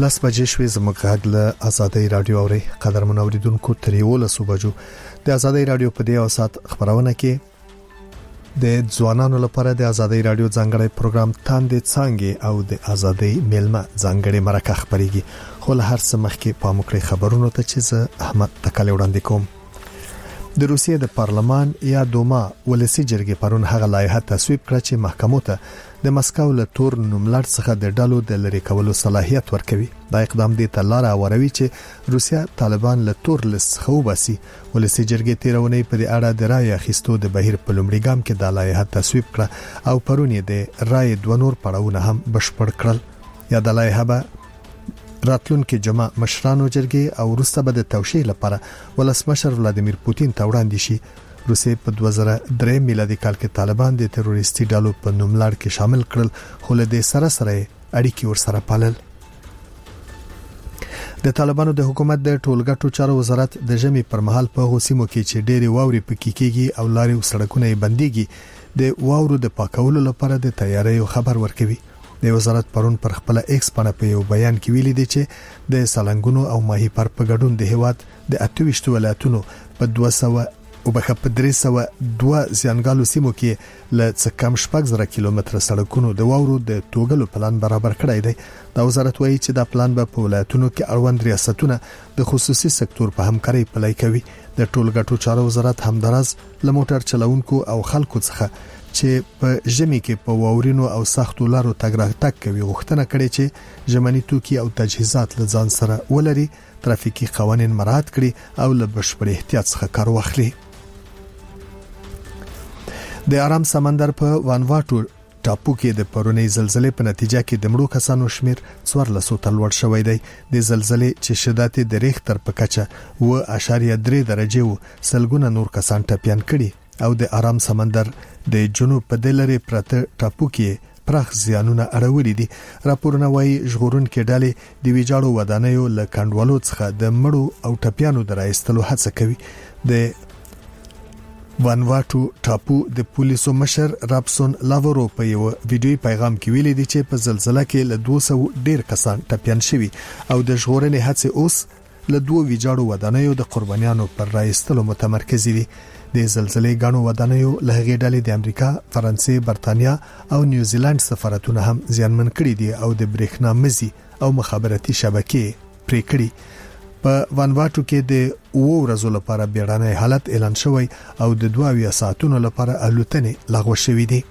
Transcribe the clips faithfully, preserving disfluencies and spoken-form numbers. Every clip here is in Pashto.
لاس بجې شوې زموږ غږ له آزادۍ رادیو اوري قدرمن اوریدونکو تر یو لسو بجو د آزادۍ رادیو په دې اوسات خبرونه کې د ځوانانو لپاره د آزادۍ رادیو ځانګړی پروګرام تاندې څنګه او د آزادۍ میلمه ځانګړی مرکه خبريږي خو له هر څه مخکې پاموکړي خبرونه ته چې زه احمد تکل وړاندې کوم. د روسیې د پارلمان یا دوما ولسی جرګې پرون هغه لایحه تصویب کړه چې محکمو ته د مسکو له تور نوملړ څخه د ډالو د لری کولو صلاحیت ورکوي. دا اقدام د تلاره اوروي چې روسیا طالبان له تور لس خو باسي. ولسی جرګې تیرونې په اړه د رای اخیستو د بهیر په لومړي ګام کې د لایحه تصویب کړه او پرون یې د رای د نور پړاوونه هم بشپړ کړل. یا د لایحه به راتلونکي جمعه مشرانو جرګې او وروسته به د توشیح لپاره ولسمشر ولادیمیر پوتین ته وړاندې شي. روسیې په دوه زره درې میلادي کال کې طالبان د تروریستي ډلو په نوملړ کې شامل کړل خو له دې سره سره اړیکې ورسره پالل. د طالبانو د حکومت د ټولګټو چارو وزارت د جمی پر مهال په غوسیمو کې چې ډېری واوري پکې کېږي او لارې او سړکونه یې بنديږي د واورو د پاکولو لپاره د تیاری خبر ورکوي. د وزارت پرون پر خپل ایکس باندې په یو بیان کې ویلي دی چې د سالنګونو او ماهی پر په ګډون د هیواد د اتويشت ولایتونو په دوه سوه او په درې سوه دوه ځانګالو سیمو کې ل څه کم شپږ زره کیلومتره سړکونو د واورو د توګلو پلان برابر کړی دی. د وزارت وایي چې دا پلان به په ولایتونو کې اړوند ریاستونه د خصوصي سکتور په همکارۍ پلي کوي. د ټولګټو چارو وزارت همدارز ل موټر چلوونکو او خلکو څخه چې په ژمي کې په واورینو او سختو لارو تګ راتګ کوي غوښتنه کړي چې ژمنی توکي او تجهیزات له ځان سره ولري، ترافیکي قوانین مراعات کړي او له بشپړ احتیاط څخه کار واخلي. د آرام سمندر په وانواټو ټاپو کې د پرونی زلزلې په نتیجه کې د مړو کسانو شمیر څوارلس ته لوړ شوی دی. د زلزلې چې شدت د ریختر په کچه و اشاریه درې درجه و سلګونه نور کسان ټپيان کړي او د آرام سمندر د جنوب په دلری پرته ټاپو کې پرخ زیانونه اړولې دي. راپورونه وايي ژغورون کې ډالې د ویجاړو ودانیو له کندوالو څخه د مړو او ټپيانو درایستلو هڅه کوي. د وانواټو ټاپو د پولیسو مشر رابسون لاورو په یو ویډیوي پیغام کې ویلي دی چې په زلزلہ کې له دوه سوه ډیر کسان ټپيان شوي او د ژغورنې هڅې اوس له دوه ویجاړو ودانیو د قربانیانو پر راایستلو متمرکز دي. د زلزلې غاڼو ودانیو له هغې ډلې د امریکا، فرانسې، برتانیا او نیوزیلند سفارتونه هم زیانمن کړي دي او د برېښنا مزي او مخابراتي شبکې پرې کړي. په وانواټو کې د اوو ورځو لپاره بیړنی حالت اعلان شوی او د دوه اویا ساعتونو لپاره الوتنې لغوه شوې دي.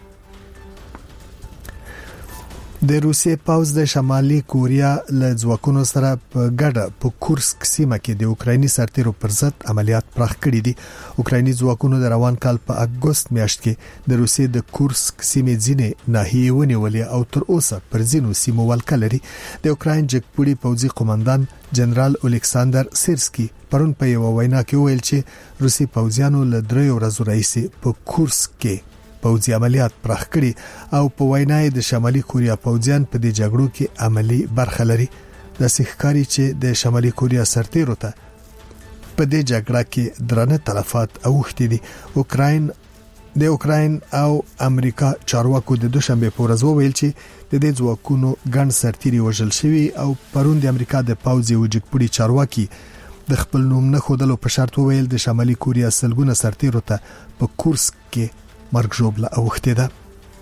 د روسیې پاوز د شمالي کوریا له ځواکونو سره په ګډه په کورسک سیمه کې د اوکرایني سرتیرو پر ضد عملیات پراخ کړي دي. اوکرایني ځواکونو د روان کال په اګوست میاشت کې د روسیې د کورسک سیمې ځینې ناحیې ونیولې او تر اوسه پر ځینو سیمو ولکه لري. د اوکراین جګپوړي پوځي قومندان جنرال الیکساندر سیرسکي پرون په یو وینا کې ویل چې روسي پوځیانو له درې ورځې راهیسې په کورسک کې پوځي عملیات پراخ کړي او په وینای د شمالي کوریا پوځیان په دې جګړو کې عملی برخه لري. د سیخکاری چې د شمالي کوریا سرتیرو ته په دې جګړه کې درنه تلفات اوښتي دي. اوکراین د اوکراین او امریکا چارواکو د دوشنبه په ورځ وویل چې د دې ځواکونو ګڼ سرتیري وژل شوي او پرون د امریکا د پوځي وجګپړي چارواکي د خپل نوم نه خودلو په شرط وویل د شمالي کوریا سلګونه سرتیرو ته په کورسک کې مرګ ژوبله اوښتې ده.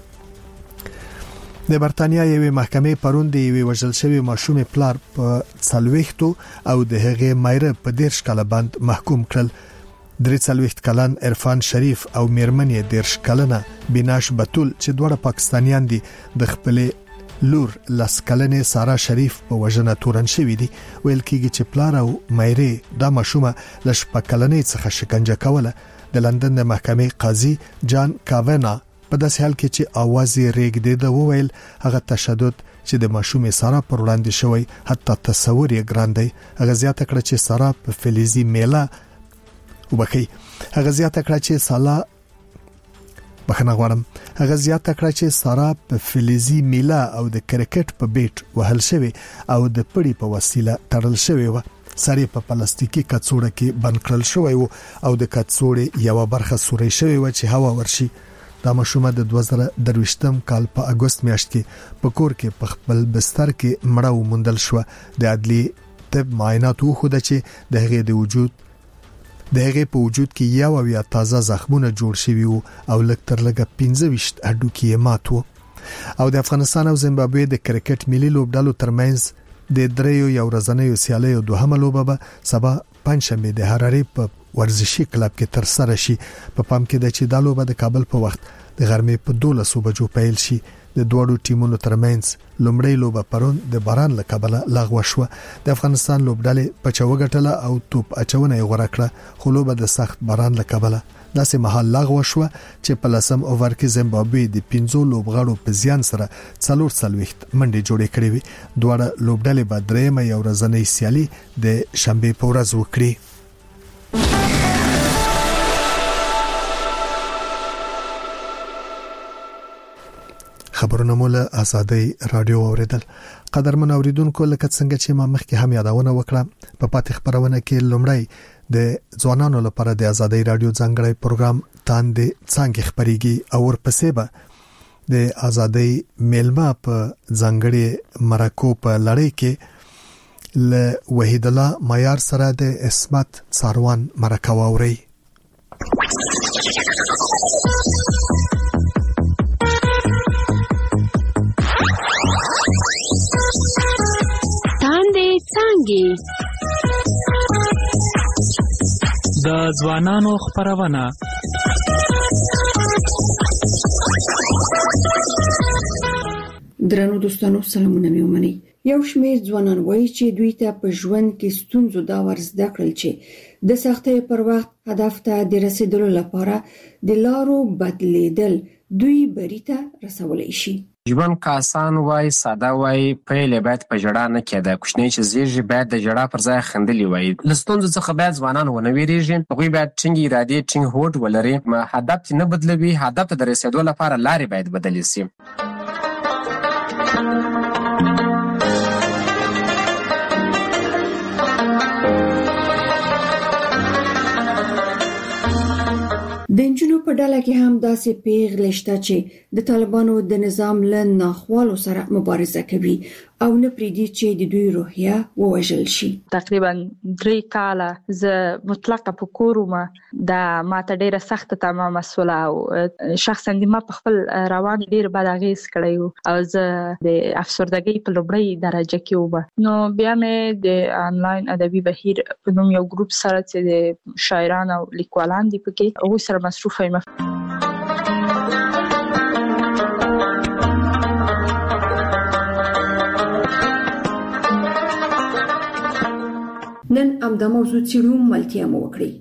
د برتانیا یوې محکمې پرون د یوې وژل شوی ماشومې پلار په څلوېښتو او د هغې مایره په دیرش کاله باندې محکوم کړل. درې څلوېښت کلن عرفان شریف او میرمن یې دیرش کلنه بیناش بتول چې دواړه پاکستانیان دي د خپلې لور لس کلنې سارا شریف په وژنه تورن شوی دي. ویل کېږي چې پلار او مایره دا ماشومه له شپږ کلنې څخه شکنجه کوله. د لندن د محکمې قاضي جان کاونا په داسې حال کې چې आवाज یې ریږدي د وویل هغه تشدد چې د ماشومې سارا پر وړاندې شوی حتی تصور یې ګران دی. هغه زیاته کړه چې سارا په فلزي میله وبخي هغه زیاته کړه چې سالا بخنه غواړم هغه زیاته کړه چې سارا په فلزي میله او د کرکټ په بیټ وهل شوی او د پړی په وسیله تړل شوی و. سړی په پلاستیکي کڅوړه کې بند کړل شوی و او د کڅوړې یو برخه سوري شوی و چې هوا ورشي. دا ماشومه د دوه زره درویشتم کال په اگست میاشت کې په کور کې په خپل بستر کې مړه وموندل شو. د عدلي طب معاینات وښوده چې د هغې د وجود د هغې په وجود کې یو او یا تازه زخمونه جوړ شوي وو او لږ تر لږه پنځه ویشت هډوکي یې مات وو. او د افغانستان او زیمبابوې د کرکټ ملي لوبډلو ترمنځ د دریو یو ورځنیو سیالیو دوهمه لوبه به سبا پنځشنبه د هراري په ورزشي کلب کې تر سره شي. په پام کې د چې د لوبه د کابل په وخت د غرمې په دولسو بجو پیل شي. د دوړو ټیمونو ترمنځ لومړی لوبه پرون د باران له کبله لغوه شو. د افغانستان لوبډلې په چوغټله او توپ اچونه یې غوړه کړه، خو لوبه د سخت باران له کبله داسې محل لغوه شو چې په لسم اوور کې زیمبابوې د پنځو لوبغاړو په زیان سره څلور څلوېښت منډې جوړې کړې وي. دواړه لوبډلې به درېیمه یو ورځنۍ سیالي د شنبې په ورځ وکړي. خبرونه مول آزادۍ رادیو اوریدل. قدرمن اوریدونکو، لکه څنګه چې ما مخکې هم یادونه وکړه، په پاتې خبرونه کې لومړی د ځوانانو لپاره د آزادۍ رادیو ځانګړی پروګرام تاندې څنګه خبريږي او ورپسې به د آزادۍ میلمه په ځانګړي مرکو په لړۍ کې ل وحید الله معیار سره د اسمت ساروان مرکه واوري. د ځوانانو خبرونه. درنو دوستانو، سلامونه مې ومنئ. یو شمېر ځوانان وایي چې دوی ته په ژوند کې ستونزو دا ور زده کړل چې د سختۍ پر وخت هدف ته د رسیدلو لپاره د لارو بدلیدل دوی بری ته رسولای شي. ژوند که آسان وای، ساده وای، پیل باید په ژړا نه کېده. کوچنی چې زیږي باید د ژړا پر ځای خندلي وای. له ستونزو څخه باید ځوانان ونه ویریږي. هغوی باید ټینګ ارادې، ټینګ هوډ ولري. هدف نه بدلوي، هدف ته د رسیدو لپاره لارې باید بدلې شي. د انجونو په ډله کې هم داسې پیغلې شته چې د طالبانو د نظام له ناخوالو سره مبارزه کوي او نه پریږدي چې د دوی روحیه ووژل شي. تقریبا درې کاله زه مطلقه په کور وم. دا ماته ډیره سخته تمام مسوله او شخصا د ما په خپل روان ډیر بد اغیز کړی او زه د افسردګۍ په لومړۍ درجه کې وم. نو بیا مې د انلاین ادبي بهیر په نوم یو ګروپ سره چې د شاعران او لیکوالان دي پکې هغوی سره مصروفه یم. نن همدا موضوع څیړو، ملتیا مو وکړئ.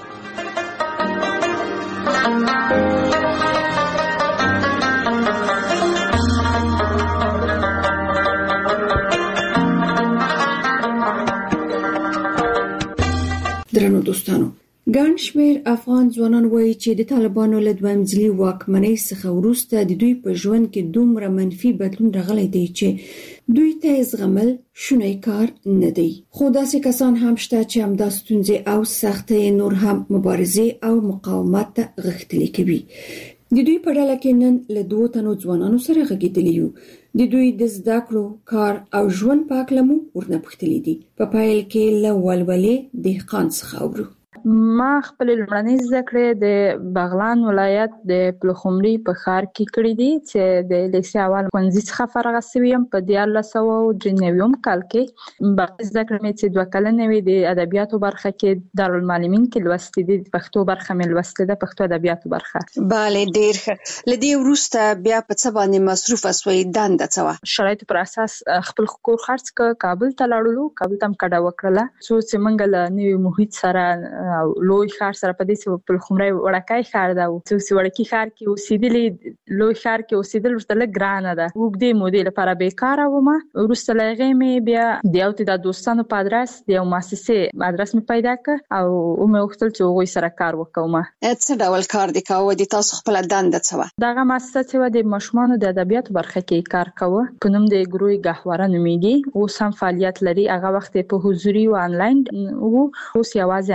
درنو دوستانو، ګڼ شمېر افغان ځوانان وایي چې د طالبانو له دویم ځلي واکمنۍ څخه وروسته د دوی په ژوند کې دومره منفي بدلون راغلی دی چې دوی ته زغمل شونی کار نه دی. خو داسې کسان هم شته چې همدا ستونزې او سختۍ نور هم مبارزې او مقاومت ته غښتلي کوي. د دوی په ډله کې نن له دوو تنو ځوانانو سره غږېدلي یو. د دوی د زده کړو، کار او ژوند په هکله مو ورنه پوښتلي دي. په پیل کې له ولولې دهقان څخه اورو. ما خپل لومړنۍ زده کړې د بغلان ولایت د پلخمري په ښار کې کړې دي چې د لیسې اول ښوونځي څخه فارغه شوې یم په دیارلس سوه درې نوي کال کې. باقي زده کړې مې چې دوه کلنې وې د ادبیاتو برخه کې دارالمعلمین کې لوستې دي. د پښتو برخه مې لوستې ده، پښتو ادبیاتو برخه. بله، ډېر ښه. له دې وروسته بیا په څه باندې مصروفه سوې؟ دنده څه وه؟ شرایطو پر اساس خپل کور خرڅ کړ، کابل ته لاړلو. کابل ته هم کډه وکړله څو چې موږ له نوي محیط سره او لوی ښار سره په دې چې پلخمري وړکی ښار ده او چې وړکی ښار کې اوسېدلې لوی ښار کې اوسېدل ورته لږ ګرانه ده. اوږدې مودې لپاره بیکاره وم. وروسته له هغې مې بیا د یو تعداد دوستانو په ادرس د یو مؤسسې ادرس مې پیدا کړ او ومې غوښتل چې هغوی سره کار وکړم. څه ډول کار دې کاوه؟ د تاسو خپله دنده څه وه؟ دغه مؤسسه چې وه د ماشومانو د ادبیاتو برخه کې کار کوه، په نوم د ګروی ګهواره نومیږي. اوس هم فعالیت لري. هغه وخت په حضوري او آنلاین وو، اوس یوازې آنلاین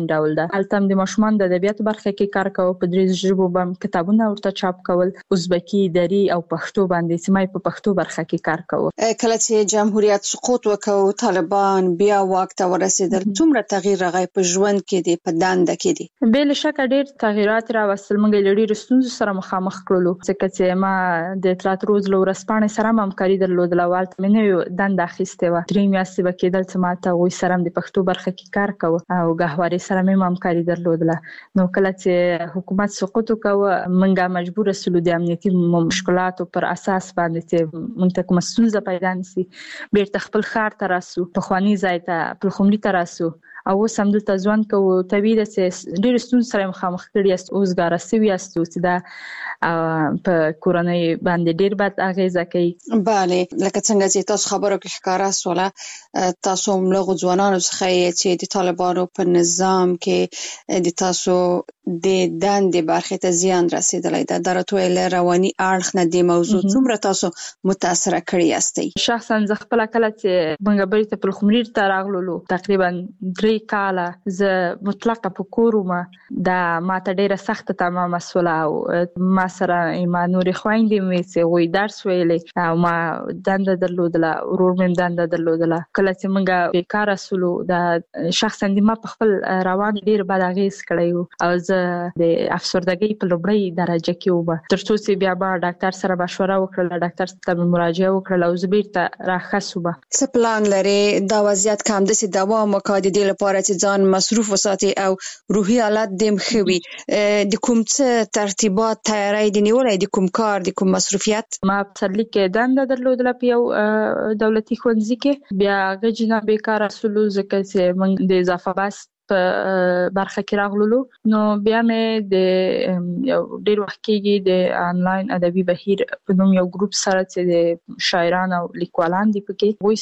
آنلاین ډول ده. هلته د ماشومان د ادبیاتو برخه کې کار کوو، په درې ژبو باندې کتابونه ورته چاپ کول، ازبکی، دری او پښتو باندې چې ما په پښتو برخه کې کار کوو. کله چې جمهوریت سقوط وکړ، طالبان بیا واک ته ورسېدل، څومره تغییر راغی په ژوند کې دی، په دنده کې دی؟ بل شک ډېر تغیرات راوستل. موږ له ډېرو ستونزو سره مخامخ کړلو، ځکه چې ما د اطلاعات روز له ورځپاڼې سره هم همکاري درلودله. والته مې نوې دنده اخیستې وه، درې میاشتې به کېدل چې ما ته هغوی سره هم د پښتو برخه کې کار کوو او ګهواري سره مې هم همکاري درلودله. نو کله چې حکومت سقوط وکړ، موږ مجبور شولو د امنیتي مشکلاتو پر اساس باندې چې موږ ته کومه ستونزه پیدا نشي، بیرته خپل ښار ته راسو، پخواني ځای ته پلخمري ته راسو او اوس هم دلته ژوند کوو. طبیعي ده چې ډېرې ستونزې سره مخامخ کړي یاست، اوس ګاره سوي یاستو چې دا په کورنۍ باندې ډېر بد اغېزه کوي. بله، لکه څنګه چې تاسو خبرو کې ښکاره سوله، تاسو هم له هغو ځوانانو څخه یې چې د طالبانو په نظام کې د تاسو د دندې برخې ته زیان رسېدلی ده. دا راته ووایه له رواني اړخ نه دې موضوع څومره تاسو متاثره کړي یاستئ؟ شخصا زه خپله کله چې موږ بیرته پلخمري ته راغللو، تقریبا درې کاله زه مطلقه په کور وم. دا ماته ډېره سخته تمامه سوله او ما سره ما نورې خویندې مې چې هغوی درس ویلی او ما دنده درلودله، ورور مې هم دنده درلودله. کله چې موږ بېکاره سولو، دا شخصا د ما په خپل روان ډېر بد اغېز کړی و او زه د افسردګۍ په لومړۍ درجه کې وم. تر څو چې بیا ما ډاکټر سره مشوره وکړله، ډاکټر ته مې مراجعه وکړله او زه بیرته راښه شوم. څه پلان لرې دا وضعیت که همداسې دوام وکړي د دې لپاره چې ځان مصروف وساتي او روحي حالت دې هم ښه وي؟ د کوم څه ترتیبات تیاری دې نیولی، د کوم کار، د کوم مصروفیت؟ ما په پسرلي کې دنده درلودله په یو دولتي ښوونځي کې، بیا هغې نه بېکاره سولو ځکه چې موږ د اضافه بست په برخه کې راغللو. نو بیا مې د یو ډېر وخت کېږي د آنلاین ادبي بهیر په نوم یو ګروپ سره چې د شاعران او لیکوالان دي پکې، هغوی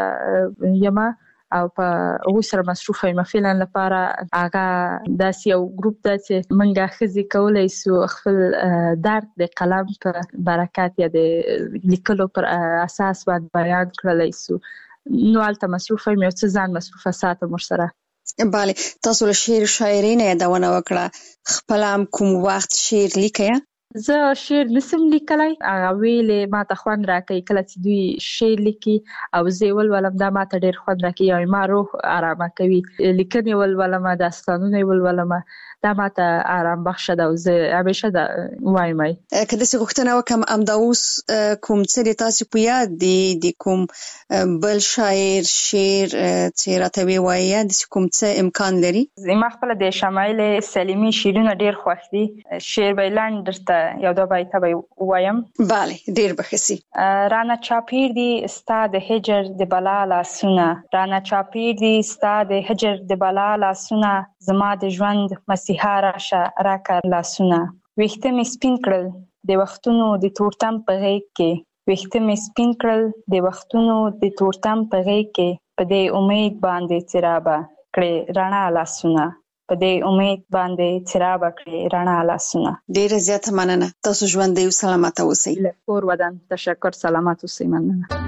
سره یم او په هغوی سره مصروفه یم. فعلا لپاره هغه داسې یو ګروپ ده چې موږ ښځې کولی سو خپل درد د قلم په برکت یا د لیکلو پر اساس باندې بیان کړلی سو. نو هلته مصروفه یم، یو څه ځان مصروفه ساتم ورسره. بله، تاسو له شعر و شاعرۍ نه یادونه وکړه، خپله هم کوم وخت شعر لیکئ؟ زه شعر نسم لیکلی، هغه ویلې ما ته خوند راکوي. کله چې دوی شعر لیکي او زه یې ولولم، دا ما ته ډېر خوند راکوي او ما روح ارامه کوي. لیکنې ولولم، داستانونه یې ولولم، دا ما ته آرام بخشه ده او زه همیشه دا وایم. که داسې غوښتنه وکړم، همدا اوس کوم څه د تاسو په یاد دي، د کوم بل شاعر شعر چې راته ووایي، داسې کوم څه امکان لري؟ ما خپله د شمایل سلیمي شعرونه ډېر خوښ دي. شعر به یې لنډ درته یو دوه بیته به یې ووایم. بله، ډېر به ښه سي. رانه چاپېر دي ستا د هجر د بلا لاسونه، رانه چاپېر دي ستا د هجر د بلا لاسونه، زما د ژوند مسیحا راشه راکړه لاسونه. ویښته مې سپین کړل د وختونو د تورتم په غېږ کې، ویښته مې سپین کړل د وختونو د تورتم په غېږ کې، په دې امید باندې چې رابه کړې رڼا لاسونه، په دې امید باندې چې رابه کړې رڼا لاسونه. ډېره زیاته مننه. تاسو ژوندی او سلامته اوسئ. له کور ودان تشکر، سلامت اوسئ. مننه.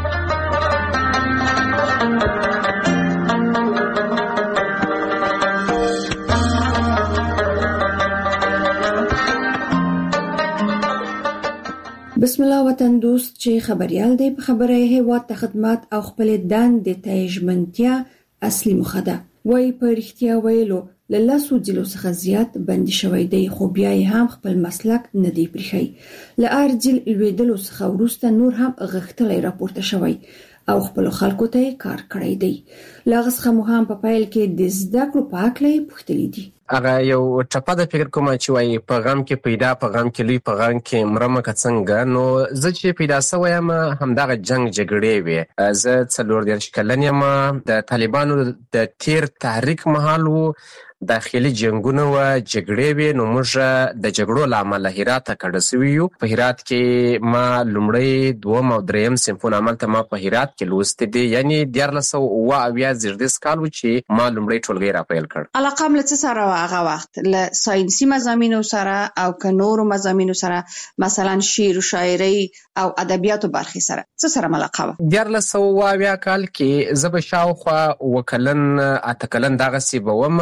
بسم الله وطن دوست چې خبريال دی په خبره هیواد ته خدمت او خپل دندې ته ژمنتیا اصلي مخه ده. وای په رښتیا ویلو له لاسو ځلو څخه زیات بندي شوی دی، خو بیا هم خپل مسلک نه دی پرېښی. له ارجل لویدلو څخه وروسته نور هم غښتلی راپورته شوی او خپل خلکو ته کار کړی دی. لاغه څخه مو هم په پیل کې د زده کړو په هکله پوښتلي دي. هغه یو ټپه د فکر کومه چې وایي په غم کې پیدا، په غم کې لوی، په غم کې مرمه که څنګه. نو زه چې پیدا سوی یم همدغه جنګ جګړې وې. زه څلور دېرش کلن یم. د طالبانو د تیر تحریک مهال و، داخلي جنګونه و، جګړې وې. نو موږ د جګړو له امله هرات ته کډه سوي یو. په هرات کې ما لومړی، دوم او دریم صنفونه هملته ما په هرات کې لوستي دي. یعنې دیارلس سوه اووه اویا زېږدیز کال و چې ما لومړی ټولګی راپیل کړ. علاقه م له څه سره وه هغه وخت؟ له ساینسي مضامینو سره او که نورو مضامینو سره، مثلا شعر و شاعرۍ او ادبیاتو برخې سره څه سره علاقه وه؟ دیارلس سوه اووه اویا کال کې زه به شاوخوا اووه کلن، اته کلن دغسې به وم.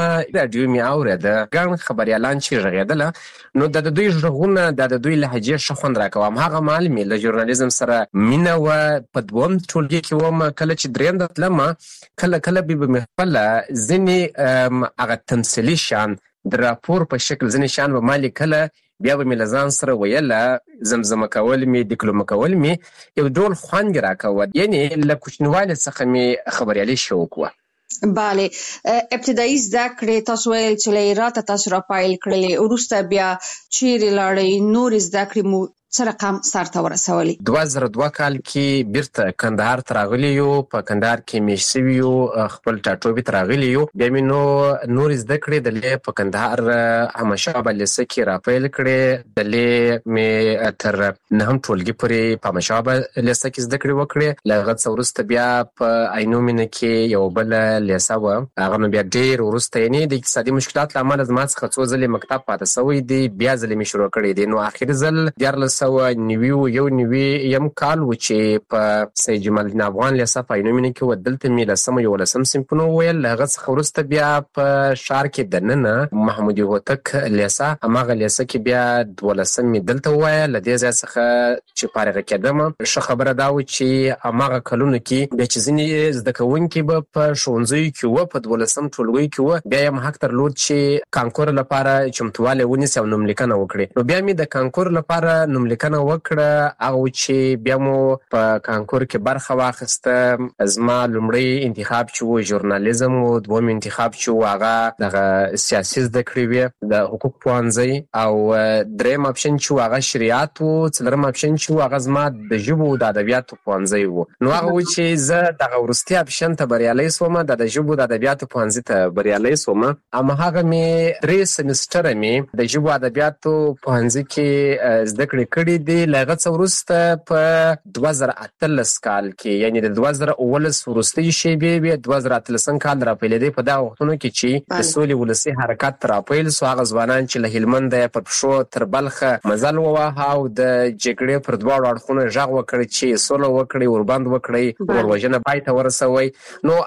راډیو مې اورېده ګڼ خبریالان چې غږېدله نو د دوی غږونه د دوی لهجې ښه خوند راکوه. همهغه مهال مې له ژورنالیزم سره مینه وه. په دوم ټولګي کې وم، کله چې درېیم ته تلمه کله کله به به مې خپله ځینې هغه تمثیلي شیان د راپور په شکل ځینې شیان به ما لیکله، بیا به مې له ځان سره ویله، زمزمه کول مې ډیکلومه کول مې یو ډول خوند یې راکوه. یعنې له کوچنیوالي څخه مې خبریالي شوق وه. بله، ابتدایي زده کړې تاسو ویل چې له هراته تاسو راپیل کړلې، وروسته بیا چیرې لاړئ؟ نورې زده کړې مو څه رقم سرته ورسولې؟ دوه زره دوه کال کې بیرته کندهار ته راغلي یو، په کندهار کې مېشت سوي یو، خپل ټاټوبي ته راغلي یو. بیا مې نو نورې زده کړې دلې په کندهار احمدشاه بابا لیسه کې راپیل کړې. دلې مې تر نهم ټولګي پورې په احمدشاه بابا لیسه کې زده کړې وکړې. له هغه څه وروسته بیا په عینو مینه کې یو بله لیسه وه، هغه نو بیا ډېر وروسته یعنې د اقتصادي مشکلات له امله زما څخه څو ځلې مکتب پاته سوی دی، بیا ځلې مې شروع کړی دی. نو آخري ځل دیارلس سوه نوي یو نوي یم کال و چې په سید جمال الدین افغان لیسه په عینو مینه کې و. دلته مې لسم یولسم صنفونه وویل. له هغه څخه وروسته بیا په ښار کې دننه محمودي هوتک لیسه، هماغه لیسه کې بیا دولسم مې دلته ووایه. له دې ځای څخه چې فارغه کېدم، ښه خبره دا و چې هماغه کلونو کې بیا چې ځینې زده کوونکي به په ښوونځیو کې وه، په دولسم ټولګیو کې وه، بیا یې حق درلود چې کانکور لپاره چمتووالی ونیسي او نوملیکنه وکړي. نو بیا مې د کانکور لپاره نوملیکنه وکړه، هغه چې بیا مو په کانکور کې برخه واخیسته. زما لومړی انتخاب چې و ژورنالیزم و، دوم انتخاب چې و هغه دغه سیاسي زده کړې وې، د حقوق پوهنځی، او دریم اپشن چې و هغه شریعت و، څلورم اپشن چې و هغه زما د ژبو د ادبیاتو پوهنځی و. نو هغه و چې زه دغه وروستي اپشن ته بریالی سوم، د ژبو د ادبیاتو پوهنځي ته بریالی سوم. هماغه مې درې سمستره مې د ژبو ادبیاتو پوهنځي کې زده کړې کړي دي. له هغه څه وروسته په دوه زره اتلس کال کې، یعنې د دوه زره اوولس وروستۍ شېبې وې، دوه زره اتلسم کال راپیلېدی په دغه وختونو کې چې د سولې ولسي حرکت راپیل سو. هغه ځوانان چې له هلمنده پر پښو تر بلخه مزل وواهه او د جګړې پر دواړو اړخونو غږ وکړ چې سوله وکړئ، وربند وکړئ، وروژنه پای ته ورسوئ. نو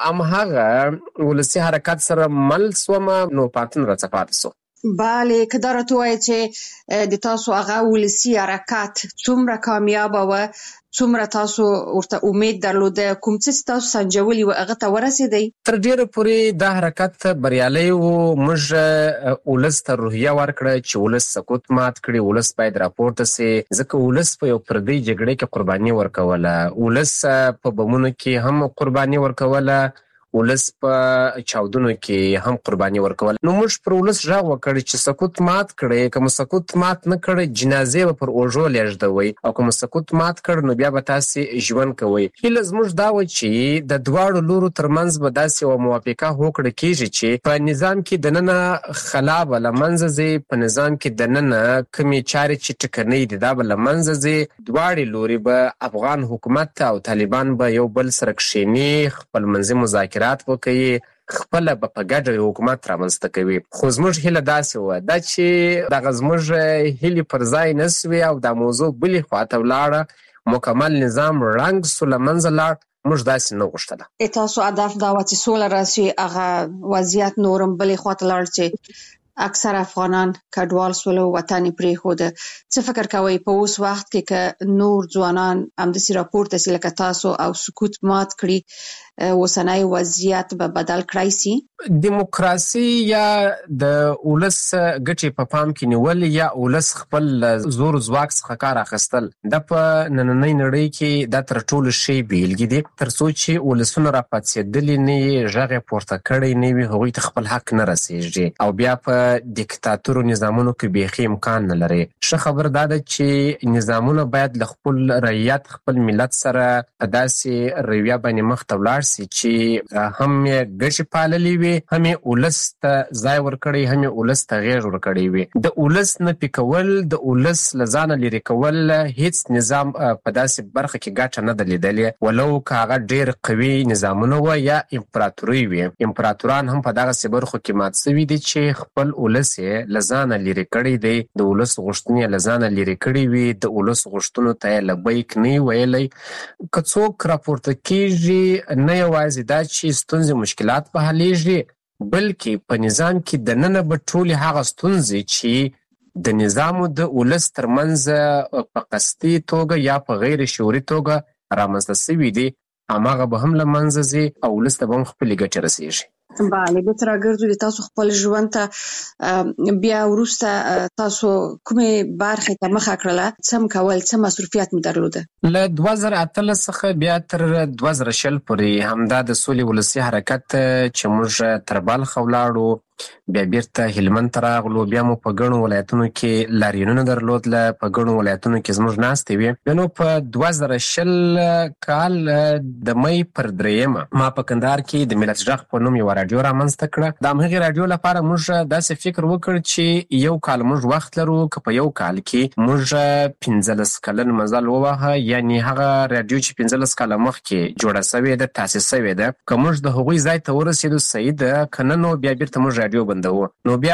همهغه ولسي حرکت سره مل سومه، نو پاتون راڅه پاتې سو. بله، که دا راته ووایې چې د تاسو هغه ولسي حرکت څومره کامیابه وه، څومره تاسو ورته امید درلوده، کوم څه چې تاسو سنجولي وه هغه ته ورسېدئ؟ تر ډېره پورې دا حرکت بریالی و. موږ ولس ته روحیه ورکړه چې ولس سقوط مات کړي، ولس باید راپورته سي، ځکه ولس په یو پردۍ جګړې کې قرباني ورکوله، ولس په بمونو کې هم قرباني ورکوله، ولس په چاودنو کې هم قرباني ورکول. نو موږ پر ولس غږ وکړ چې سقوط مات کړئ، که مو سقوط مات نه کړئ جنازې به پر اوږو لېږدوئ، او که مو سقوط مات کړ نو بیا به تاسې ژوند کوئ. هیله زموږ دا وه چې د دواړو لورو ترمنځ به داسې یوه موافقه هوکړه کېږي چې په نظام کې دننه خلا به له منځه ځي، په نظام کې دننه کومې چارې چې ټکنۍ دي دا به له منځه ځي. دواړې لورې به افغان حکومت او طالبان به یو بل سره کښېني، خپل منځي مذاکرات وکړي، خپله به په ګډه یو حکومت رامنځته کوي. خو زموږ هیله داسې وه دا چې دغه زموږ هیلې پر ځای نه سوې او دا موضوع بلې خواته ولاړه، مکمل نظام ړنګ سو، له منځه لاړ. موږ داسې نه غوښتله. تاسو هدف دا وه چې سوله راشي، هغه وضعیت نورم بلې خواته لاړ چې اکثر افغانان کډوال سول او وطن یې پرېښوده. څه فکر کوئ په اوس وخت کې که نور ځوانان همداسې راپورته سي لکه تاسو او سقوط مات کړي، اوسنی وضعیت به بدل کړای سي؟ دیموکراسي یا د ولس ګټې په پام کې نیول یا ولس خپل زور ځواک څخه کار اخیستل، دا په نننۍ نړۍ کې دا تر ټولو ښې بیلګې دي. تر څو چې ولسونه راپاڅېدلي نه وي، غږ یې پورته کړی نه وي، هغوی ته خپل حق نه رسېږي، او بیا په دیکتاتورو نظامونو کې بیخي امکان نه لري. ښه خبر دا ده چې نظامونه باید له خپل رعیت، خپل ملت سره په داسې رویه باندې مخ ته ولاړ سي چې هم یې ګټې پاللې وي، هم یې ولس ته ځای ورکړی، هم یې ولس ته غېږ ورکړی وي. د ولس نفي کول، د ولس له ځانه لرې کول، هیڅ نظام په داسې برخه کې ګټه نه ده لیدلې، ولو که هغه ډېر قوي نظامونه وه یا امپراتورۍ وي. امپراتوران هم په دغسې برخو کې مات سوي دي چې خپل ولس یې له ځانه لرې کړی دی، د ولس غوښتنې یې له ځانه لرې کړي وي، د ولس غوښتنو ته یې لبیک نه وي ویلی. که څوک راپورته کېږي، نه یوازې دا چې ستونزې مشکلات به حلیږي، بلکې په نظام کې دننه به ټولې هغه ستونزې چې د نظام او د ولس ترمنځ په قصدي توګه یا په غیر شعوري توګه رامنځته شوي دي هماغه به هم له منځه ځي او ولس ته به هم خپلې ګټې رسېږي. بله بیرته راګرځو د تاسو خپل ژوند ته بیا وروسته تاسو کومې برخې ته مخه کړله څه م کول څه مصروفیت مو درلوده؟ له دوه زره اتلس څخه بیا تر دوه زره شل پورې همدا د سولې ولسي حرکت چې موږ تر بلخ ولاړو بیا بیرته هلمند ته راغلو بیا مو په ګڼو ولایتونو کې لاریونونه درلودله په ګڼو ولایتونو کې زموږ ناستې وې بیا نو په دوه زره شل کال د مۍ پر دریمه ما په کندهار کې د ملت غږ په نوم یوه راډیو رامنځته کړه د همغې راډیو لپاره موږ داسې فکر وکړ چې یو کال موږ وخت لرو که په یو کال کې موږ پنځلس کلن مزل ووهه یعنې هغه راډیو چې پنځلس کاله مخکې جوړه سوې ده تاسیس سوې ده که موږ د هغوی ځای ته ورسېدو صحیح ده که نه نو بیا بیرته موږ راډیو بندوو نو بیا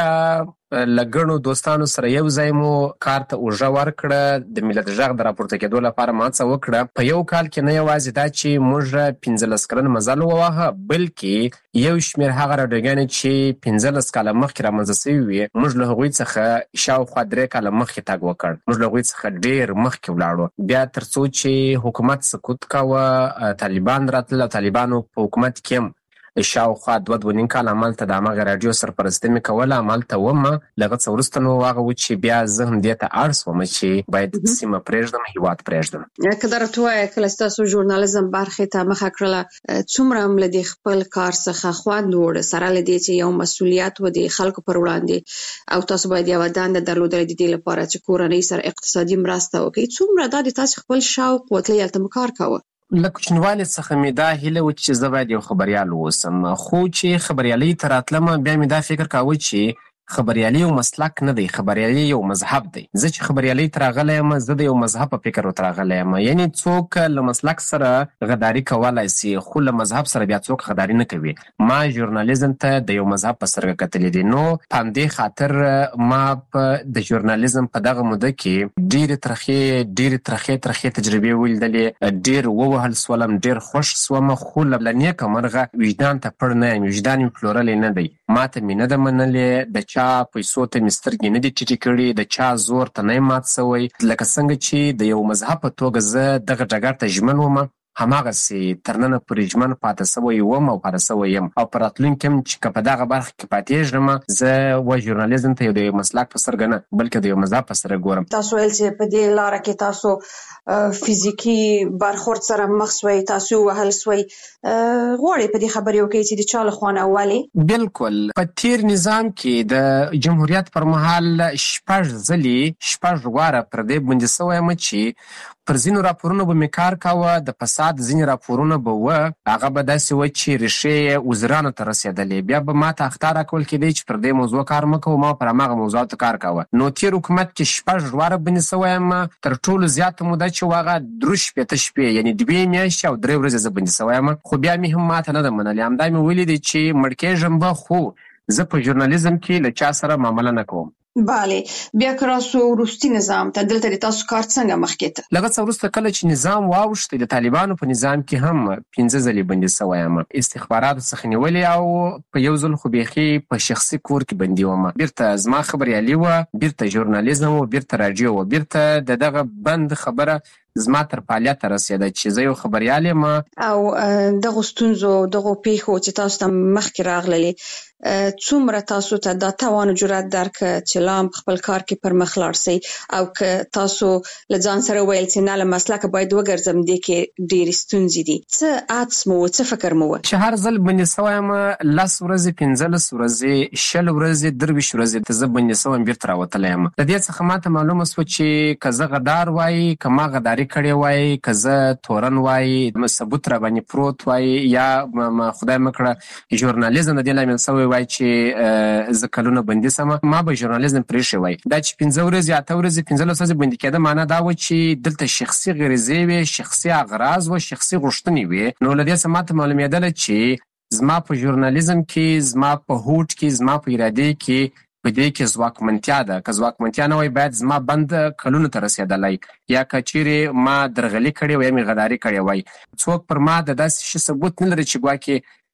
له ګڼو دوستانو سره یو ځای مو کار ته اوږه ورکړه د ملت غږ د راپورته کېدو لپاره ما څه وکړه په یو کال کې نه یوازې دا چې موږ پنځلس کلن مزل ووهه بلکې یو شمېر هغه راډیوګانې چې پنځلس کاله مخکې رامنځته سوي وې موږ له هغوی څخه شاوخوا درې کاله مخکې تګ وکړ موږ له هغوی څخه ډېر مخکې ولاړو بیا تر څو چې حکومت سقوط کاوه طالبان راتلل او طالبانو په حکومت کې هم شاوخوا دوه دوه نیم کال همالته د هماغه راډیو سرپرستي مې کوله همالته ومه له هغه څه وروسته نو هغه و چې بیا زه هم دې ته اړ شوم چې باید سیمه پرېږدم هېواد پرېږدم که دا راته ووایه کله چې تاسو ژورنالیزم برخې ته مخه کړله څومره هم له دې خپل کار څخه خوند وړه سره له دې چې یو مسؤلیت و د خلکو پر وړاندې او تاسو باید یوه دنده درلودلې د دې لپاره چې کورنۍ سره اقتصادي مرسته وکړئ څومره دا د تاسو خپل شوق و تلئ هلته مو کار کوه؟ له کوچنیوالي څخه مې دا هیله و چې زه باید یو خبریال واوسم خو چې خبریالۍ ته راتلم بیا مې دا فکر کاوه چې خبریالي یو مسلک نه دی خبریالي یو مذهب دی زه چې خبریالۍ ته راغلی یم زه د یو مذهب په فکر ورته راغلی یم یعنې څوک له مسلک سره غداري کولی سي خو له مذهب سره بیا څوک غداري نه کوي ما ژورنالیزم ته د یو مذهب په سترګه کتلې دي نو په همدې خاطر ما په د ژورنالیزم په دغه موده کې ډېرې ترخې ډېرې ترخې ترخې تجربې ولیدلې ډېر ووهل سولم ډېر خوښ سوم خو له نیکه مرغه وجدان ته پړ نه یم وجدان مې پلورلی نه دی ما ته مې نه ده منلې د چا پیسو ته مې سترګې نه دي ټیټې کړي د چا زور ته نه یم مات سوی لکه څنګه چې د یو مذهب په توګه زه دغه ډګر ته ژمن وم هماغسې تر ننه پورې ژمن پاته سوی وم او پاته سوی یم او په راتلونکي هم چې که په دغه برخه کې پاتېږم زه و ژورنالیزم ته د یو مسلک په سترګه نه بلکې د یو مذهب په سترګه ګورم. تاسو ویل چې په دې لاره کې تاسو فزیکي برخورد سره مخ سوی تاسو وهل سوی غواړئ په دې خبرې وکړئ چې د چا له خوا نه ولې؟ بلکل په تیر نظام کې د جمهوریت پر مهال شپږ ځلې شپږ واره پر دې بندي سوی یم چې پر ځینو راپورونو به مې کار کاوه د فساد ځینې راپورونه به وه هغه به داسې وه چې ریښې یې وزیرانو ته رسېدلې بیا به ما ته اخطار راکول کېدی چې پر دې موضوع کار مه کوو ما پر هماغه موضوعاتو کار کاوه نو تېر حکومت کې شپږ واره بندي سوی یم تر ټولو زیاته موده چې و هغه درې شپېته شپې یعنې دوې میاشتې او درې ورځې زه بندي سوی یم خو بیا مې هم ما ته نه ده منلې همدا مې ولیدې چې مړ کېږم به خو زه په ژورنالیزم کې له چا سره معامله نه کوم. بله بیا که راسو وروستي نظام ته دلته د تاسو کار څنګه مخکې ته؟ له هغه څه وروسته کله چې نظام واوښتی د طالبانو په نظام کې هم پنځه ځلې بندي سوی یم استخباراتو څخه نیولې او په یو ځل خو بیخي په شخصي کور کې بندي وم بیرته زما خبریالي وه بیرته ژورنالیزم و بیرته راډیو و بیرته د دغه بند خبره زما تر فعالیت رسېده چې زه یو خبریال یم او دغو ستونزو دغو پیښو چې تاسو ته مخکې راغللې څومره تاسو ته دا توان او جرأت درکړه چې لا هم په خپل کار کې پر مخ لاړ سئ او که تاسو له ځان سره ویل چې نه له مسلکه باید وګرځم دې کې ډېرې ستونزې دي څه عادس مو و څه فکر مو و؟ چې هر ځل بندي سوی یم لس ورځې پنځلس ورځې شل ورځې درویشت ورځې ته زه بندي سوی یم بیرته راوتلی یم د دې څخه ما ته معلومه سوه چې که زه غدار وایي که ما غداري کړې وای که زه تورن وای ثبوت را باندې پروت وای یا خدای مه کړه ژورنالیزم د دې لامل سوی وای چې زه کلونه بندي سم ما به ژورنالیزم پرېښی وای دا چې پنځه ورځې اته ورځې پنځلس ورځې بندي کېده معنا دا و چې دلته شخصي غریزې وې شخصي اغراض و شخصي غوښتنې وې نو له دې څه ما ته معلومېدله چې زما په ژورنالیزم کې زما په هوډ کې زما په ارادې کې په دې کې ځواکمنتیا ده که ځواکمنتیا نه وای باید زما بند کلونو ته رسېدلی یا که چیرې ما درغلي کړې وای یا مې غداري کړې وای څوک پر ما د داسې شي ثبوت نه لري چې ګواکې